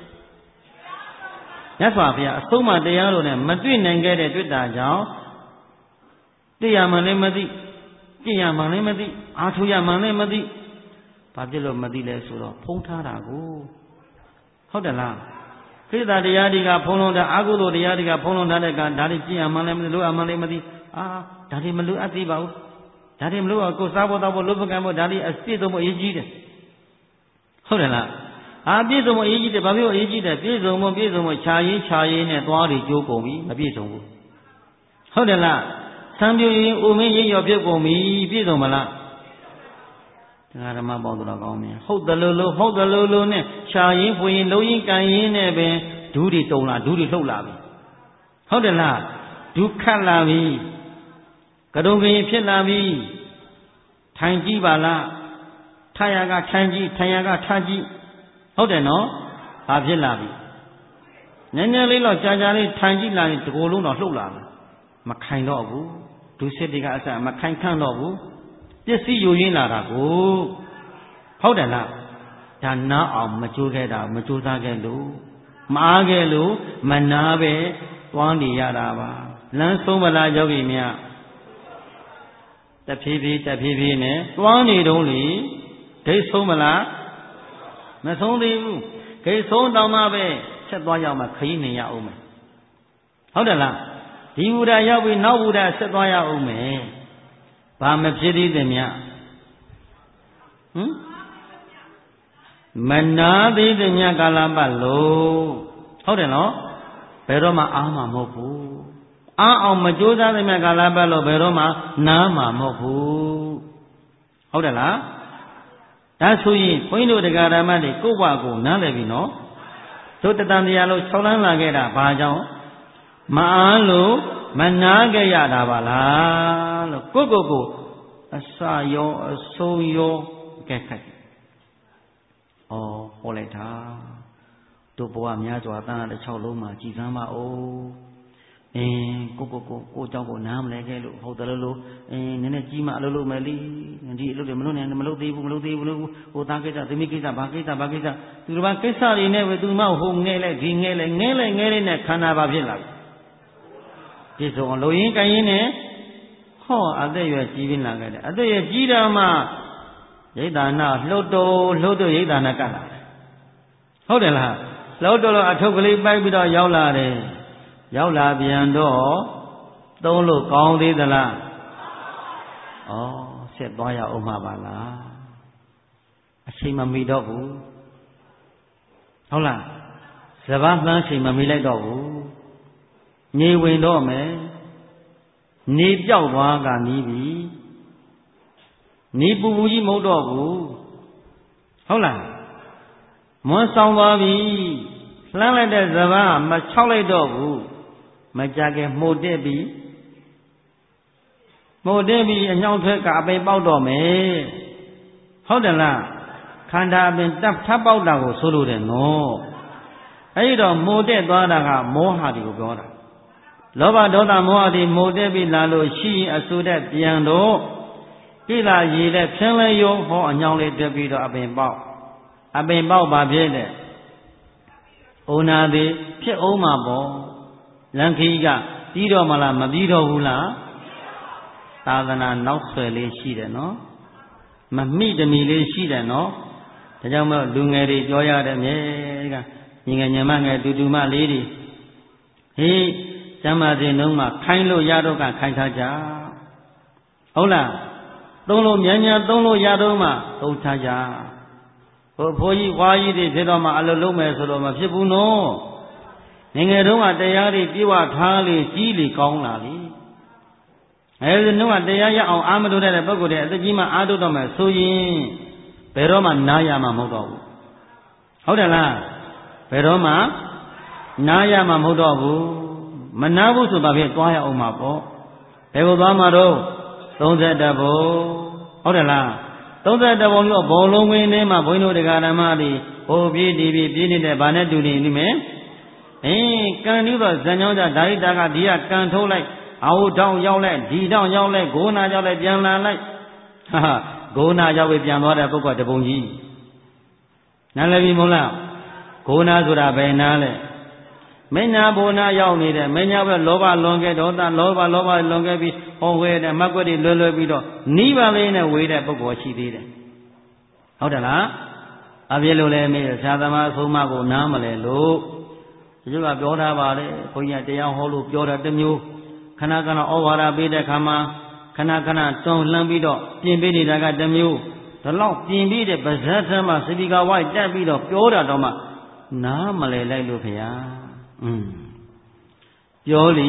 မြတ်စွာဘုရားအဆုံးမတရားလို့နဲ့မတွေ့နိုင်ခဲ့တဲ့တွေ့တာကြောင့်တရားမှလည်းမသိကြည်ရမှလည်းမသိအားထုတ်ရမှလည်းမသိဘာဖြစ်လို့မသိလဲဆိုတော့ဖုံးထားတာကိုဟုတ်တယ်လားခိတ္တတရားတွေကဖုံးလုံးတာအာဟုသောတရားတွေကဖုံးလုံးထားတဲ့ကဒါတွေကြည်ရမှလည်းမသိလို့အမှလည်းမသိအာဒါတွေမလို့အပ်သေးပါဘူးဒါတွေမလို့ကိုစားဖို့တောက်ဖို့လုပ်ပကံဖို့ဒါတွေအပြည့်စုံဖို့အရေးကြီးတယ်ဟုတ်တယ်လားအာပြည့်စုံဖို့အရေးကြီးတယ်ဘာဖြစ်လို့အရေးကြီးတယ်ပြည့်စုံဖို့ပြည့်စုံဖို့ခြာရင်းခြာရင်းနဲ့သွားတွေကျိုးကုန်ပြီမပြည့်စုံဘူးဟုတ်တယ်လားသံပြူရင်အိုမင်းရိပ်ရော်ပြုတ်ကုန်ပြီပြည့်စုံမလားတရားဓမ္မပေါင်းတော်ကောင်းမြင်ဟုတ်တယ်လို့လို့ဟုတ်တယ်လို့လို့နဲ့ခြာရင်းဖွရင်လုံးရင်ကန်ရင်နဲ့ပင်ဒူးတွေတုံလာဒူးတွေလှုပ်လာပြီဟုတ်တယ်လားဒူးခတ်လာပြီကတုံကရင်ဖြစ်လာပြီထိုင်ကြည့်ပါလားထာယာကထိုင်ကြည့်ထိုင်ယာကထားကြည့်ဟုတ်တယ်နော်ဘာဖြစ်လာပြီနည်းနည်းလေးတော့ကြာကြာလေးထိုင်ကြည့်လာရင်ဒီကိုယ်လုံးတော့လှုပ်လာတယ်မခိုင်တော့ဘူးဒုစစ်တွေကအစမခိုင်ခန့်တော့ဘူးပစ္စည်းယူရင်းလာတာကိုဟုတ်တယ်လားဒါနားအောင်မကြိုးခဲ့တာမကြိုးစားခဲ့လို့မအားခဲ့လို့မနာပဲသွားနေရတာပါလမ်းဆုံးမလားယောဂီများတဖြည်းဖြည်းတဖြည်းဖြည်းနဲ့သွားနေတုံးလေဒိတ်ဆုံးမလားမဆုံးသေးဘူးဂိတ်ဆုံးတောင်မှပဲဆက်သွားရောက်မှခရီးနေရအောင်မယ်ဟုတ်တယ်လားဒီဝုဒ္ဓရောက်ပြီးနောက်ဝုဒ္ဓဆက်သွားရအောင်မယ်ဘာမဖြစ်သေးသမျှဟမ်မနာသေးသမျှကာလပတ်လို့ဟုတ်တယ်နော်ဘယ်တော့မှအားမှာမဟုတ်ဘူးအားအောင်မကြိုးစားသမျှကာလပတ်လို့ဘယ်တော့မှနားမှာမဟုတ်ဘူးဟုတ်တယ်လားဒါဆိုရင်ဘုန်းကြီးတို့တရားဓမ္မတွေကိုယ့်ဘဝကိုနားလည်ပြီနော်တို့တတန်တရားလို့၆လန်းလာခဲ့တာဘာကြောင့်မအားလို့မနာခဲ့ရတာပါလားလို့ကိုယ့်ကိုယ်ကိုအစရောအဆုံးရောကဲခတ်ဩဟောလိုက်တာတို့ဘဝများစွာတန်တဲ့၆လုံးမှာကြည်စမ်းပါဦးအင်းကိုကိုကိုကိုเจ้าကိုနားမလဲခဲ့လို့ဟုတ်တယ်လို့အင်းနည်းနည်းကြီးမှအလုပ်လုပ်မယ်လीဒီအလုပ်တွေမလုပ်နိုင်မလုပ်သေးဘူးမလုပ်သေးဘူးလို့ဟိုသားကိစ္စသမီးကိစ္စဘာကိစ္စဘာကိစ္စသူတို့ဘာကိစ္စတွေနဲ့ပဲသူမဟိုငဲလိုက်ဒီငဲလိုက်ငဲလိုက်ငဲလိုက်နဲ့ခန္ဓာပါဖြစ်လာပြီဒီဆိုအောင်လုံရင်းကြင်ရင်းနဲ့ဟောအသက်ရွယ်ကြီးပြင်းလာခဲ့တယ်အသက်ရွယ်ကြီးတော့မှရိတ်တာနာလှုပ်တော်လှုပ်တော်ရိတ်တာနာကတ်လာတယ်ဟုတ်တယ်လားလှုပ်တော်အထုပ်ကလေးပိုက်ပြီးတော့ရောက်လာတယ်ရောက်လာပြန်တော့သုံးလို့ကောင်းသေးသလားဆက်သွားရအောင်မှာပါလားအချိန်မမီတော့ဘူးဟုတ်လားစဘာမှန်းချိန်မမီလိုက်တော့ဘူးနေဝင်တော့မယ်နေပြောက်သွားကနီးပြီနေပူပူကြီးမဟုတ်တော့ဘူးဟုတ်လားမွန်းဆောင်သွားပြီလှမ်းလိုက်တဲ့စဘာမချောက်လိုက်တော့ဘူးမကြခင်မှုတ်တက်ပြီမှုတ်တက်ပြီအညောင်းထွက်ကအပိန်ပေါက်တော့မယ်ဟုတ်တယ်လားခန္ဓာအပင်တပ်ထပ်ပေါက်တာကိုဆိုလိုတယ်နော်အဲဒီတော့မှုတ်တက်သွားတာကမောဟတွေကိုပြောတာလောဘဒေါသမောဟတွေမှုတ်တက်ပြီးလာလို့ရှိရင်အဆူတဲ့ပြန်တော့ကိလာရည်တဲ့ဖြင်းလဲယုံဟောအညောင်းလေးတက်ပြီးတော့အပင်ပေါက်အပင်ပေါက်ပါဖြစ်တဲ့ဩနာသည်ဖြစ်အောင်မှာပေါ့လန်ခီကပြီးတော့မလားမပြီးတော့ဘူးလားသာသနာနောက်ဆွယ်လေးရှိတယ်နော်မမိတမီလေးရှိတယ်နော်ဒါကြောင့်မို့လူငယ်တွေပြောရတယ်မြေကညီငယ်ညမငယ်တူတူမလေးတွေဟေးကျမ်းမာစဉ်တုန်းကခိုင်းလို့ရတော့ကခိုင်းထားကြဟုတ်လားသုံးလို့မြန်မြန်သုံးလို့ရတော့မှသုံးထားကြဟိုဘိုးကြီးဝါကြီးတွေဖြစ်တော့မှအလုပ်လုပ်မယ်ဆိုတော့မဖြစ်ဘူးနော်ငယ်ငယ်တုန်းကတရားတွေပြေဝထားလေကြီးလေကောင်းလာလေအဲဒီနှုတ်ကတရားရအောင်အာမထုတ်တဲ့ပုဂ္ဂိုလ်တွေအသက်ကြီးမှအာထုတ်တော့မယ်ဆိုရင်ဘယ်တော့မှနားရမှာမဟုတ်တော့ဘူးဟုတ်တယ်လားဘယ်တော့မှနားရမှာမဟုတ်တော့ဘူးမနာဘူးဆိုပါဖြင့်သွားရအောင်မှာပေါ့ဘယ်ကိုသွားမှာတော့သုံးဆယ်တဘုံဟုတ်တယ်လားသုံးဆယ်တဘုံလို့ဘောလုံးဝင်းထဲမှာဘုန်းကြီးတို့တရားဓမ္မတွေဟိုပြေးဒီပြေးပြေးနေတဲ့ဗာနဲ့တူနေပြီမယ်အင်းကံပြီးတော့ဇံကြောင်းကြဓာရိတာကဒီကကံထုတ်လိုက်အာဟုတောင်းရောက်လိုက်ဒီတောင်းရောက်လိုက်ဂိုးနာရောက်လိုက်ပြန်လာလိုက်ဟာဂိုးနာရောက်ပြီးပြန်သွားတဲ့ပုဂ္ဂိုလ်တပုံကြီးနားလည်ပြီမဟုတ်လားဂိုးနာဆိုတာဘယ်နာလဲမညာဘုံနာရောက်နေတယ်မညာဘက်လောဘလွန်ခဲ့ဒေါသလောဘလောဘလွန်ခဲ့ပြီးဟောဝဲတဲ့မကွက်တွေလွယ်လွယ်ပြီးတော့နိဗ္ဗာန်လေးနဲ့ဝေးတဲ့ပုဂ္ဂိုလ်ရှိသေးတယ်ဟုတ်တယ်လားအပြည့်လို့လည်းမေးဆရာသမားအဆုံးအမကိုနားမလဲလို့ဒီလိုကပြောထားပါလေဘုန်းကြီးတရားဟောလို့ပြောတာတစ်မျိုးခဏခဏဩဝါဒပေးတဲ့ခါမှာခဏခဏတွန်းလှမ်းပြီးတော့ပြင်ပေးနေတာကတစ်မျိုးဒါတော့ပြင်ပြီးတဲ့ပါဇက်ထဲမှာစပီကာဝိုက်တက်ပြီးတော့ပြောတာတော့မှနားမလဲလိုက်လို့ခင်ဗျာอืมပြောလေ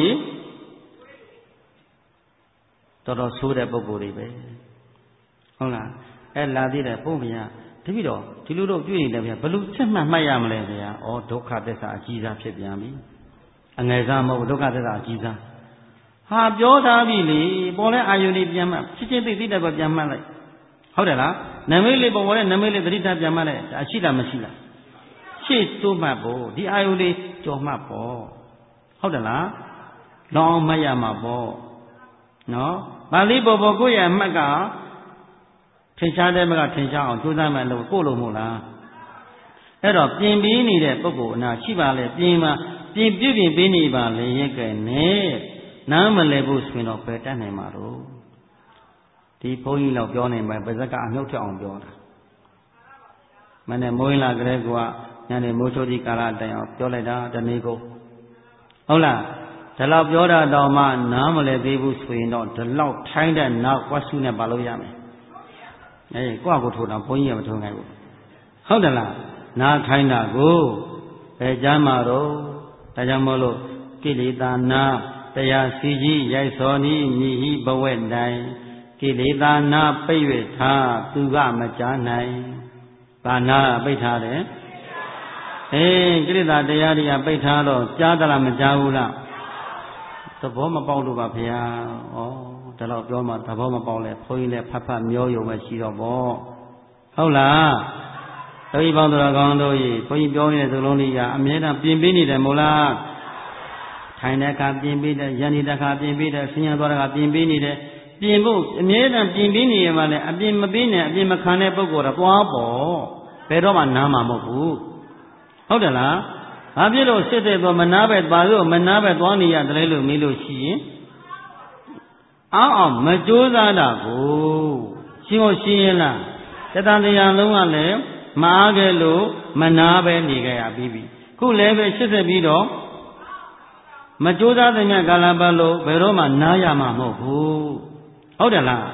တော်တော်ဆိုးတဲ့ပုံကိုယ်တွေပဲဟုတ်လားအဲလာသေးတယ်ပုံဗျာတပည့်တော်ဒီလိုတော့တွေ့နေတယ်ဗျာဘလို့ဆက်မှတ်မှတ်ရမလဲဗျာဩဒုက္ခသစ္စာအကြီးစားဖြစ်ပြန်ပြီအငယ်စားမဟုတ်ဒုက္ခသစ္စာအကြီးစားဟာပြောထားပြီလေပေါ်လဲအာယုန်လေးပြန်မှတ်ချစ်ချင်းသိသိတဲ့ကပြန်မှတ်လိုက်ဟုတ်တယ်လားနမိတ်လေးပေါ်ပေါ်တဲ့နမိတ်လေးသတိထားပြန်မှတ်လိုက်အရှိလားမရှိလားရှေ့တိုးမှတ်ဖို့ဒီအာယုန်လေးကြော်မှတ်ဖို့ဟုတ်တယ်လားလောင်းမှတ်ရမှာပေါ့နော်ပါဠိပေါ်ပေါ်ကိုယ့်ရဲ့မှတ်ကထင်ရှားတဲ့မှတ်ကထင်ရှားအောင်ကြိုးစားမှလို့ကိုယ့်လိုမဟုတ်လားအဲ့တော့ပြင်ပြီးနေတဲ့ပုဂ္ဂိုလ်အနာရှိပါလေပြင်မှာပြင်ပြပြင်ပေးနေပါလေရက်ကဲနဲ့နားမလဲဖို့ဆိုရင်တော့ပယ်တတ်နိုင်မှာတော့ဒီဘုန်းကြီးတော့ပြောနေမှာပါဇက်ကအမြုပ်ထအောင်ပြောတာမနဲ့မိုးရင်လာကြတဲ့ကွာညနေမိုးချိုးဒီကာလတိုင်အောင်ပြောလိုက်တာတနေ့ကိုဟုတ်လားဒီလောက်ပြောတာတော့မှနားမလဲသေးဘူးဆိုရင်တော့ဒီလောက်ထိုင်းတဲ့နောက်ဝတ်စုနဲ့ပါလို့ရမယ်အေးကိုယ့်ကိုထိုးတာဘုန်းကြီးကမထိုးနိုင်ဘူးဟုတ်တယ်လားနားထိုင်းတာကိုအဲကြမ်းမှာတော့ဒါကြောင့်မို့လို့ကိလေသာနာတရားစီကြီးရိုက်စောနီးမြည်ဟိဘဝဲ့တိုင်ကိလေသာနာပိတ်၍ထားသူကမကြားနိုင်ဘာနာပိတ်ထားတယ်အေးကိလေသာတရားတွေကပိတ်ထားတော့ကြားသလားမကြားဘူးလားသဘောမပေါက်လို့ပါဗျာဩဒါတော့ပြောမှသဘောမပေါက်လဲဘုန်းကြီးလည်းဖတ်ဖတ်မျောယုံပဲရှိတော့ဗောဟုတ်လားတပည့်ပေါင်းတော်ကောင်းတို့ဤဘုန်းကြီးပြောနေတဲ့သလုံးလေးကအမြဲတမ်းပြင်ပေးနေတယ်မို့လားထိုင်တဲ့အခါပြင်ပေးတယ်ရန်နေတဲ့အခါပြင်ပေးတယ်ဆင်းရဲသွားတဲ့အခါပြင်ပေးနေတယ်ပြင်ဖို့အမြဲတမ်းပြင်ပေးနေရမှလည်းအပြင်မပေးနဲ့အပြင်မခံတဲ့ပုဂ္ဂိုလ်တော့သွားပေါ့ဘယ်တော့မှနားမှာမဟုတ်ဘူးဟုတ်တယ်လားဘာဖြစ်လို့စစ်တဲ့တော့မနာပဲပါလို့မနာပဲသွားနေရတယ်လို့မေးလို့ရှိရင်အောင်းအောင်မကြိုးစားတာကိုရှင်းဖို့ရှင်းရင်လားတတန်တရားလုံးကလည်းမအားခဲ့လို့မနာပဲနေကြရပြီးပြီခုလည်းပဲရှစ်ဆက်ပြီးတော့မကြိုးစားတဲ့မြတ်ကာလပတ်လို့ဘယ်တော့မှနားရမှာမဟုတ်ဘူးဟုတ်တယ်လား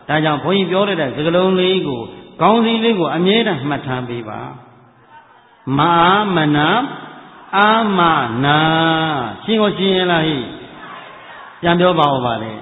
ဒါကြောင့်ဘုန်းကြီးပြောလိုက်တဲ့စကားလုံးလေးကိုကောင်းစီလေးကိုအမြဲတမ်းမှတ်ထားပေးပါမာမနာအာမနာရှင်းကိုရှင်းရလားဟိပြန်ပြောပါဦးပါလေ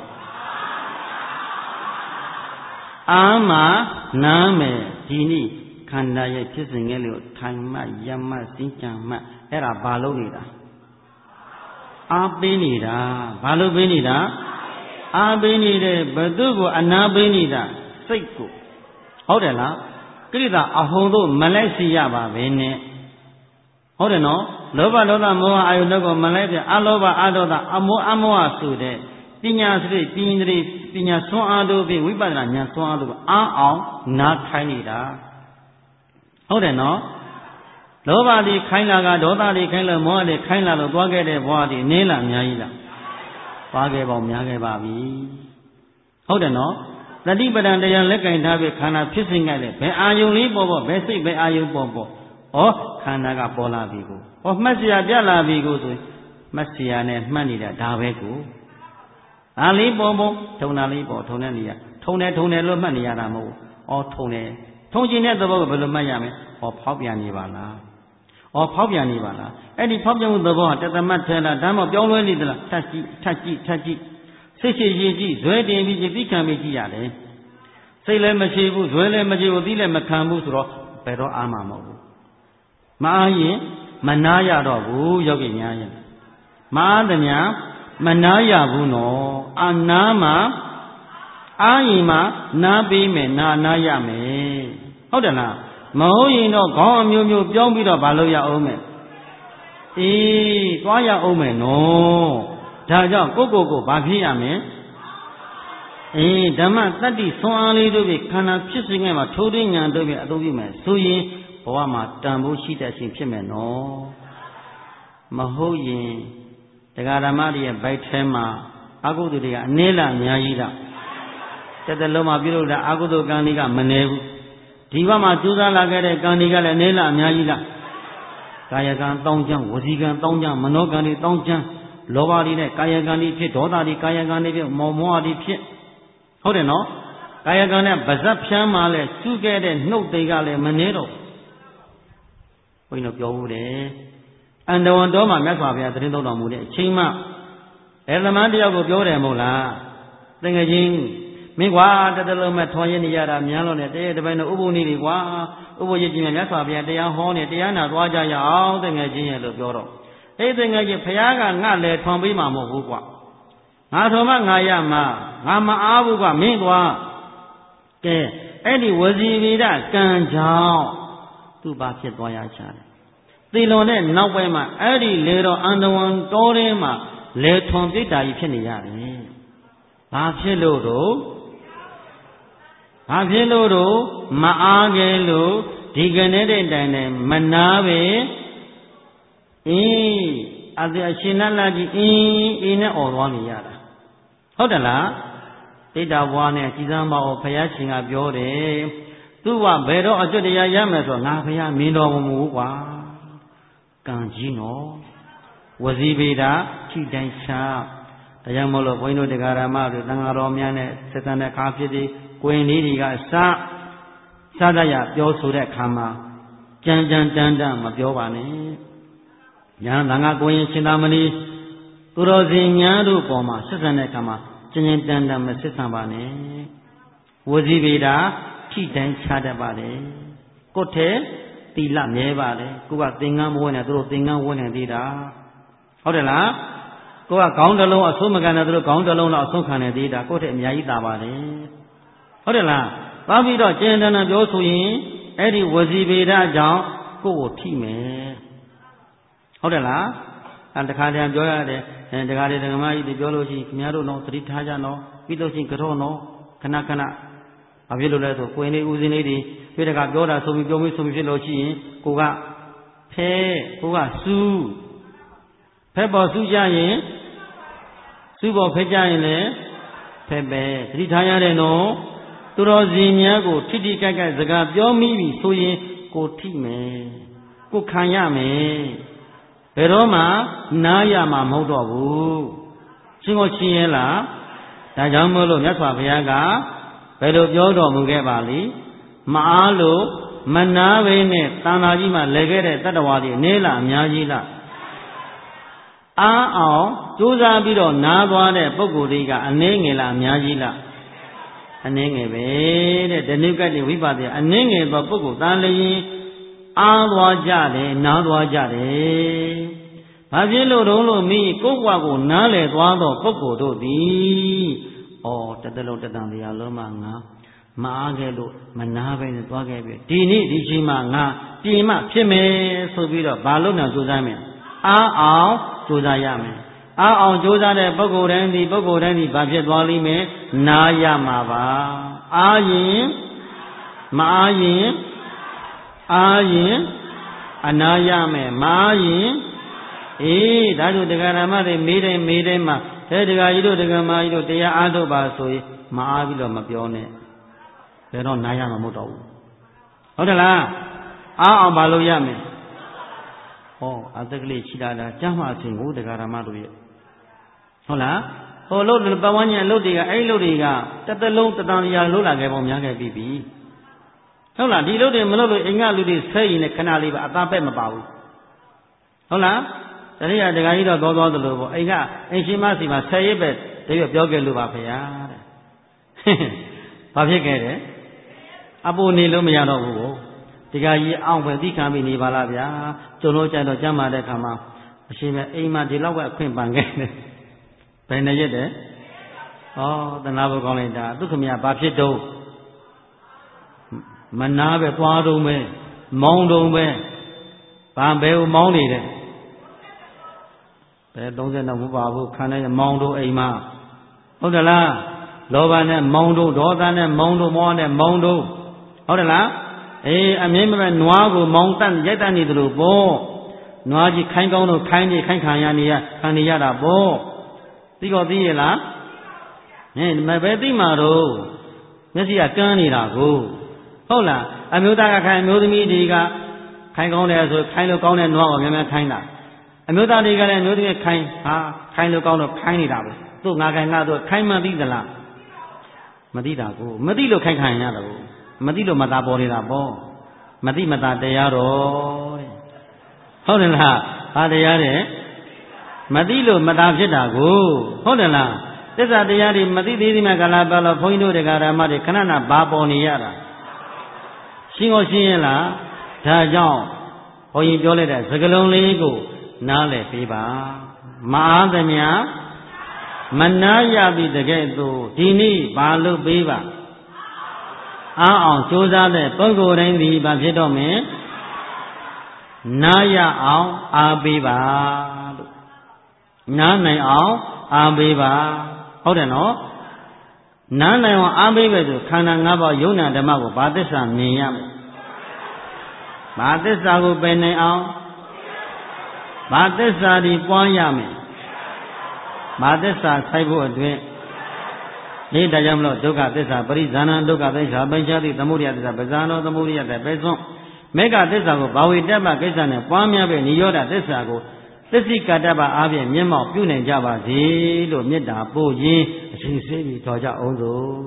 အာမနာမယ်ဒီနေ့ခန္ဓာရဲ့ဖြစ်စဉ်ငယ်လေးကိုထိုင်မှရမှစင်ကြံမှအဲ့ဒါဘာလို့နေတာအားပေးနေတာဘာလို့ပေးနေတာအားပေးနေတဲ့ဘသူကိုအနာပေးနေတာစိတ်ကိုဟုတ်တယ်လားကိရိတာအဟုန်တို့မလိုက်စီရပါပဲနဲ့ဟုတ်တယ်နော်လောဘဒေါသမောဟအာယုတို့ကိုမလိုက်ပြအလောဘအဒေါသအမောအမောဟဆိုတဲ့ပညာစရိပညာတွေပညာဆွမ်းအားတို့ဖြင့်ဝိပဿနာဉာဏ်ဆွမ်းအားတို့အားအောင်နားခိုင်းနေတာဟုတ်တယ်နော်လောဘတွေခိုင်းလာကဒေါသတွေခိုင်းလို့မောဟတွေခိုင်းလာလို့သွားခဲ့တဲ့ဘဝတွေနင်းလာအများကြီးလားသွားခဲ့ပေါ့များခဲ့ပါပြီဟုတ်တယ်နော်တတိပဒံတရားလက်ကင်ထားပြီးခန္ဓာဖြစ်စဉ်ကလည်းဘယ်အာယုံလေးပေါ်ပေါ်ဘယ်စိတ်ဘယ်အာယုံပေါ်ပေါ်ဩခန္ဓာကပေါ်လာပြီကိုဩမှတ်စရာပြလာပြီကိုဆိုမှတ်စရာနဲ့မှတ်နေတာဒါပဲကိုအားလေးပေါ်ပေါ်ထုံတာလေးပေါ်ထုံတဲ့နေရာထုံတယ်ထုံတယ်လို့မှတ်နေရတာမဟုတ်ဘူးဩထုံတယ်ထုံခြင်းတဲ့သဘောကိုဘယ်လိုမှတ်ရမလဲဩဖောက်ပြန်နေပါလားဩဖောက်ပြန်နေပါလားအဲ့ဒီဖောက်ပြန်မှုသဘောဟာတသမတ်ထဲလားဒါမှမပြောင်းလဲနေသလားထပ်ကြည့်ထပ်ကြည့်ထပ်ကြည့်စိတ်ရှိရှိကြည့်ဇွဲတင်ပြီးသိခံပြီးကြည့်ရတယ်စိတ်လည်းမရှိဘူးဇွဲလည်းမရှိဘူးသိလည်းမခံဘူးဆိုတော့ဘယ်တော့အာမမဟုတ်ဘူးမအားရင်မနာရတော့ဘူးယောဂီများရင်မအားသမျှမနာရဘူးနော်အာနာမှာအာရင်မှာနားပေးမယ်နာနာရမယ်ဟုတ်တယ်လားမဟုတ်ရင်တော့ခေါင်းအမျိုးမျိုးပြောင်းပြီးတော့မလုပ်ရအောင်မယ်အေးသွားရအောင်မယ်နော်ဒါကြောင့်ကိုကိုကိုဘာဖြစ်ရမလဲအေးဓမ္မတတ္တိဆွမ်းအားလေးတို့ဖြင့်ခန္ဓာဖြစ်စဉ်ကမှာထိုးထွင်းဉာဏ်တို့ဖြင့်အသုံးပြုမယ်ဆိုရင်ဘဝမှာတန်ဖိုးရှိတဲ့ရှင်ဖြစ်မယ်နော်မဟုတ်ရင်တရားဓမ္မတွေရဲ့ဗိုက်ထဲမှာအကုသိုလ်တွေကအနည်းလားအများကြီးလားတက်တဲ့လုံးမှာပြုလုပ်တာအကုသိုလ်ကံတွေကမနည်းဘူးဒီဘက်မှာကျူးစားလာခဲ့တဲ့ကံတွေကလည်းအနည်းလားအများကြီးလားကာယကံတောင်းချမ်းဝစီကံတောင်းချမ်းမနောကံတွေတောင်းချမ်းလောဘတွေနဲ့ကာယကံတွေဖြစ်ဒေါသတွေကာယကံတွေဖြစ်မောမောဟတွေဖြစ်ဟုတ်တယ်နော်ကာယကံနဲ့ဗဇတ်ဖြန်းမှလည်းကျူးခဲ့တဲ့နှုတ်တွေကလည်းမနှဲတော့ဘုန်းကြီးတို့ပြောဦးတယ်အန္တဝံတော်မှာမြတ်စွာဘုရားသတင်းသုံးတော်မူတဲ့အချိန်မှအဲသမားတယောက်ကိုပြောတယ်မဟုတ်လားတကယ်ချင်းမင်းကွာတတလုံးမဲ့ထွန်ရင်းနေရတာများလို့နဲ့တရေတပိုင်းတော့ဥပုပ်နေတွေကွာဥပုပ်ရည်ကြီးမြတ်စွာဘုရားတရားဟောနေတရားနာသွားကြရအောင်တကယ်ချင်းရဲ့လို့ပြောတော့အဲ့တကယ်ချင်းဘုရားကငါလည်းထွန်ပေးမှာမဟုတ်ဘူးကွာငါထွန်မှငါရမှာငါမအားဘူးကွာမင်းကွာကဲအဲ့ဒီဝစီဝိဒကံကြောင့်သူ့ဘာဖြစ်သွားရချတယ်သေလွန်တဲ့နောက်ပိုင်းမှာအဲ့ဒီလေတော်အန္တဝံတောထဲမှာလေထွန်ပြိတ္တာကြီးဖြစ်နေရတယ်ဘာဖြစ်လို့တော့ဘာဖြစ်လို့တော့မအားကဲလို့ဒီကနေ့တဲ့တိုင်နဲ့မနာပဲအေးအသေအရှင်နတ်ကြီးအင်းအင်းနဲ့អော်သွားနေရတာဟုတ်တယ်လားတိတ္တဘွားနဲ့ကြည်စမ်းပါဦးဘုရားရှင်ကပြောတယ်သူကဘယ်တော့အကျွတ်တရားရမယ်ဆိုငါဘုရားမင်းတော်မမူကွာကံကြီးနော်ဝစီဗေဒထိတိုင်းချဒါကြောင့်မို့လို့ဘုန်းကြီးတို့တရားဓမ္မတွေသံဃာတော်များနဲ့စက္ကန့်တဲ့ခါဖြစ်ပြီးကိုရင်လေးတွေကစစသရပြောဆိုတဲ့ခါမှာကြမ်းကြမ်းတန်းတန်းမပြောပါနဲ့ညာသံဃာကိုရင်ရှင်သာမဏေသူတော်စင်ညာတို့ပေါ်မှာဆက်ဆံတဲ့ခါမှာကျဉ်းကျဉ်းတန်းတန်းမဆက်ဆံပါနဲ့ဝစီဗေဒထိတိုင်းချတတ်ပါလေကိုယ်ထဲတီလမြဲပါလေကိုကသင်္ကန်းမဝဲနဲ့သူတို့သင်္ကန်းဝဲနေသေးတာဟုတ်တယ်လားကိုကခေါင်းတစ်လုံးအဆုံးမကန်တဲ့သူတို့ခေါင်းတစ်လုံးတော့အဆုံးခံနေသေးတာကိုယ့်ထက်အများကြီးသာပါလေဟုတ်တယ်လားသွားပြီးတော့ကျင်တနာပြောဆိုရင်အဲ့ဒီဝစီဗေဒကြောင့်ကိုယ့်ကိုထိမယ်ဟုတ်တယ်လားအဲတခါတည်းပြောရတယ်အဲတခါတည်းဓမ္မကြီးတွေပြောလို့ရှိရင်ခင်ဗျားတို့တော့သတိထားကြနော်ပြီးလို့ရှိရင်ကတော့နော်ခဏခဏဘာဖြစ်လို့လဲဆိုကိုယ်နေဦးစင်းလေးတွေပြတကပြောတာဆိုပြီးပြောပြီးဆိုပြီးဖြစ်လို့ရှိရင်ကိုကဖဲကိုကစူးဖဲပေါ်စူးကြရင်စူးပေါ်ဖဲကြရင်လည်းဖဲပဲသတိထားရတယ်နော်သူတော်စင်များကိုထိတိကြိုက်ကြိုက်စကားပြောမိပြီဆိုရင်ကိုထိမယ်ကိုခံရမယ်ဘယ်တော့မှနားရမှာမဟုတ်တော့ဘူးရှင်းကိုရှင်းရဲ့လားဒါကြောင့်မို့လို့မြတ်စွာဘုရားကဘယ်လိုပြောတော်မူခဲ့ပါလိမအားလို့မနာပဲနဲ့တန်သာကြီးမှလဲခဲ့တဲ့တတ္တဝါတွေအနေလားအများကြီးလားအားအောင်ကြိုးစားပြီးတော့နားသွားတဲ့ပုဂ္ဂိုလ်တွေကအနည်းငယ်လားအများကြီးလားအနည်းငယ်ပဲတဲ့ဓနုကတ္တိဝိပါဒအနည်းငယ်သောပုဂ္ဂိုလ်တန်လျင်အားသွားကြတယ်နားသွားကြတယ်ဘာဖြစ်လို့တုံးလို့မိကိုယ့်ဘဝကိုနားလည်သွားသောပုဂ္ဂိုလ်တို့သည်ဩတတလုံးတတန်တရားလုံးမှငါမအားခဲ့လို့မနာပဲနဲ့သွားခဲ့ပြီဒီနေ့ဒီချိန်မှာငါပြင်မှဖြစ်မယ်ဆိုပြီးတော့ဘာလို့နာကြိုးစားမယ်အားအောင်ကြိုးစားရမယ်အားအောင်ကြိုးစားတဲ့ပုဂ္ဂိုလ်တိုင်းဒီပုဂ္ဂိုလ်တိုင်းဒီဘာဖြစ်သွားလိမ့်မယ်နားရမှာပါအားရင်မအားရင်အားရင်အနာရမယ်မအားရင်အေးဒါတို့တရားဓမ္မတွေမေးတိုင်းမေးတိုင်းမှာအဲတရားကြီးတို့တရားမကြီးတို့တရားအားထုတ်ပါဆိုရင်မအားပြီးတော့မပြောနဲ့ဘယ်တော့နားရမှာမဟုတ်တော့ဘူးဟုတ်တယ်လားအားအောင်မလုပ်ရမယ်ဟောအသက်ကလေးရှိလာတာကြားမှအစဉ်ကိုတရားဓမ္မတို့ရဲ့ဟုတ်လားဟိုလို့ပဝန်းကျင်လို့တွေကအဲ့လို့တွေကတသက်လုံးတတန်တရားလို့လာခဲ့ပုံများခဲ့ပြီးပြီဟုတ်လားဒီလို့တွေမလို့လို့အိမ်ကလူတွေဆဲရင်လည်းခဏလေးပါအသားပဲ့မပါဘူးဟုတ်လားတတိယဒကာကြီးတော့သောသောသလိုပေါ့အိမ်ကအိမ်ရှိမစီမှာဆဲရစ်ပဲတရွတ်ပြောခဲ့လို့ပါဖေယားတဲ့ဘာဖြစ်ခဲ့တယ်အပူနေလို့မရတော့ဘူးဒကာကြီးအောင်ပဲသိခံပြီးနေပါလားဗျာကျုံလို့ကြတော့ကြမ်းမာတဲ့ခါမှာအရှင်ပဲအိမ်မှာဒီလောက်ပဲအခွင့်ပန်ခဲ့တယ်ဘယ်နဲ့ရက်တယ်ဩတနာဖို့ကောင်းလိုက်တာသူခမရဘာဖြစ်တော့မနာပဲသွားတော့ပဲမောင်းတော့ပဲဘာဘယ်ကိုမောင်းနေတယ်ဘယ်သုံးဆယ်တော့မပါဘူးခန္ဓာမောင်းတော့အိမ်မှာဟုတ်တယ်လားလောဘနဲ့မောင်းတော့ဒေါသနဲ့မောင်းတော့မောဟနဲ့မောင်းတော့ဟုတ်တယ်လားအေးအမြင်မဲ့နွားကိုမောင်းတတ်ရိုက်တတ်နေသလိုပေါ့နွားကြီးခိုင်းကောင်းတော့ခိုင်းနေခိုင်းခံရနေရခံနေရတာပေါ့သိကောသိရလားဟင်မပဲသိမှာတော့မျက်စိကကန်းနေတာကိုဟုတ်လားအမျိုးသားကခိုင်းအမျိုးသမီးတွေကခိုင်းကောင်းတယ်ဆိုခိုင်းလို့ကောင်းတဲ့နွားကိုများများခိုင်းတာအမျိုးသားတွေကလည်းအမျိုးသမီးခိုင်းဟာခိုင်းလို့ကောင်းတော့ခိုင်းနေတာပဲသူ့ငါခိုင်းငါတို့ခိုင်းမှသိသလားမသိတာကိုမသိလို့ခိုင်းခံရတာကိုမသိလို့မသာပေါ်နေတာပေါ့မသိမသာတရားတော်တဲ့ဟုတ်တယ်လားဘာတရားတဲ့မသိလို့မသာဖြစ်တာကိုဟုတ်တယ်လားသစ္စာတရားတွေမသိသေးသေးမှကလာပါလို့ဘုန်းကြီးတို့တရားဓမ္မတွေခဏခဏဘာပေါ်နေရတာရှင်းကိုရှင်းရင်လားဒါကြောင့်ဘုန်းကြီးပြောလိုက်တဲ့စကားလုံးလေးကိုနားလည်ပေးပါမအားသမျှမနာရပြီတကယ်သို့ဒီနေ့ဘာလို့ပေးပါအားအောင်ကြိုးစားတဲ့ပုဂ္ဂိုလ်တိုင်းဒီဘာဖြစ်တော့မယ်နားရအောင်အားပေးပါလို့နားနိုင်အောင်အားပေးပါဟုတ်တယ်နော်နားနိုင်အောင်အားပေးပဲဆိုခန္ဓာ၅ပါးယုံနာဓမ္မကိုဘာသစ္စာမြင်ရမလဲဘာသစ္စာကိုပယ်နိုင်အောင်ဘာသစ္စာဒီပွားရမယ်ဘာသစ္စာဆိုင်ဖို့အတွင်းဒီဒါကြောင့်မလို့ဒုက္ခသစ္စာပရိဇာဏဒုက္ခသစ္စာပိစ္ဆာတိသမုဒယသစ္စာပဇာနောသမုဒယတဲ့ပဲစွန်းမေဃသစ္စာကိုဘာဝိတ္တပကိစ္စနဲ့ပွားများပဲနိရောဓသစ္စာကိုသစ္စိကတ္တပအားဖြင့်မျက်မှောက်ပြုနိုင်ကြပါစေလို့မေတ္တာပို့ရင်းအရှင်စေပြီးတော်ကြအောင်စို့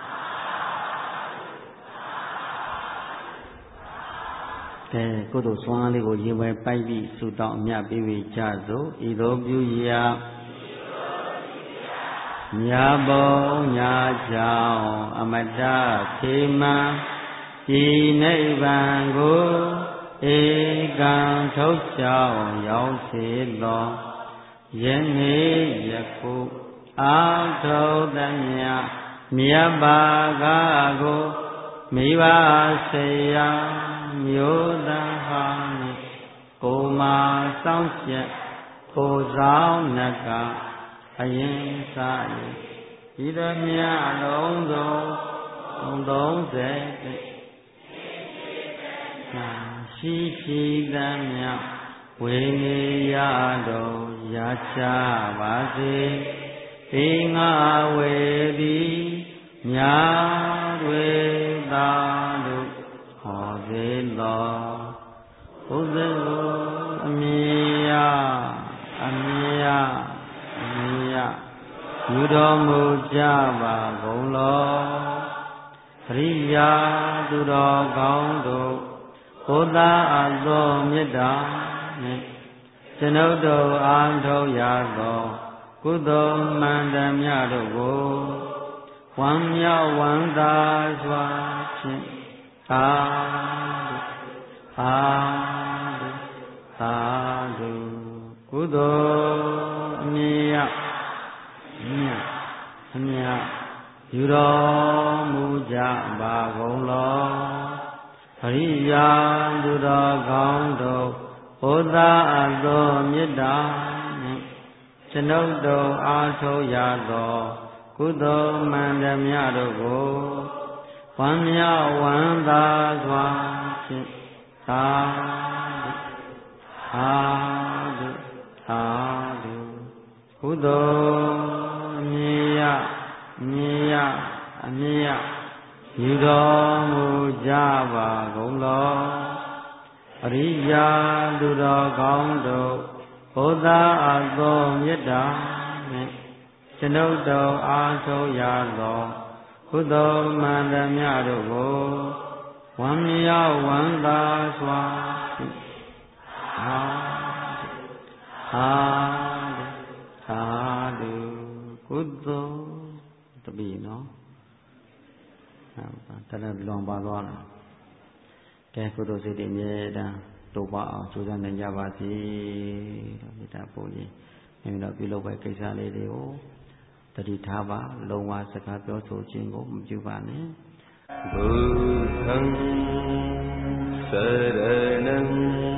ကဲကုသိုလ်ဆွမ်းအားလေးကိုရင်ဝယ်ပိုက်ပြီးဆုတောင်းအမြတ်ပေးပြီးကြစို့ဤသို့ပြုရာညာဘုံညာချောင်းအမတခေမံဒီနိဗ္ဗာန်ကိုဧကံထုတ်ချောင်းရောက်စေသောယနေ့ယခုအာထုသမျှမြတ်ဘာကကိုမိဘဆေယမျိုးသားဟောင်းနှင့်ကိုမာစောင့်ချက်ကိုဆောင်နကအရင်စားဤသမျှလုံးစုံသုံးဆယ်ရှိရှိသမျှဝေနေရတော်ရချပါစေေငါဝေသည်ညာတွေသာတို့ဟောစေသောဘုဇေအမြင်ရအမြင်ရအမြင်ရယူတော်မူကြပါကုန်လောရိယာသူတော်ကောင်းတို့ဘုရားအသောမေတ္တာနှင့်ကျွန်ုပ်တို့အားထုတ်ရသောကုသိုလ်မှန်သမျှတို့ကိုဝမ်းမြောက်ဝမ်းသာစွာဖြင့်သာသာသာတုကုသိုလ်အမြတ်မြတ်အမြတ်ယူတော်မူကြပါကုန်လောအရိယာသူတော်ကောင်းတို့ဘုရားအသောမေတ္တာနှင့်ကျွန်ုပ်တို့အားထုတ်ရသောကုသိုလ်မှန်သမျှတို့ကိုဝမ်းမြောက်ဝမ်းသာစွာဖြင့်သာသာသာကုသိုလ်အမြတ်မြတ်အမြတ်ယူတော်မူကြပါကုန်လောအရိယာသူတော်ကောင်းတို့ဘုရားအသောမေတ္တာနှင့်ကျွန်ုပ်တို့အားထုတ်ရသောကုသိုလ်မှန်သမျှတို့ကိုဝမ်းမြောက်ဝမ်းသာစွာဖြင့်သာသာသာတုကုသိုလ်တပည့်နော်တလည်းလွန်ပါသွားလားကဲကုသိုလ်စိတ်တွေအမြဲတမ်းတိုးပါအောင်ကြိုးစားနိုင်ကြပါစေလို့မေတ္တာပို့ရင်မိမိတို့ပြုလုပ်ပဲကိစ္စလေးတွေကိုတတိထားပါလုံးဝစကားပြောဆိုခြင်းကိုမပြုပါနဲ့ဘုရားစရဏံ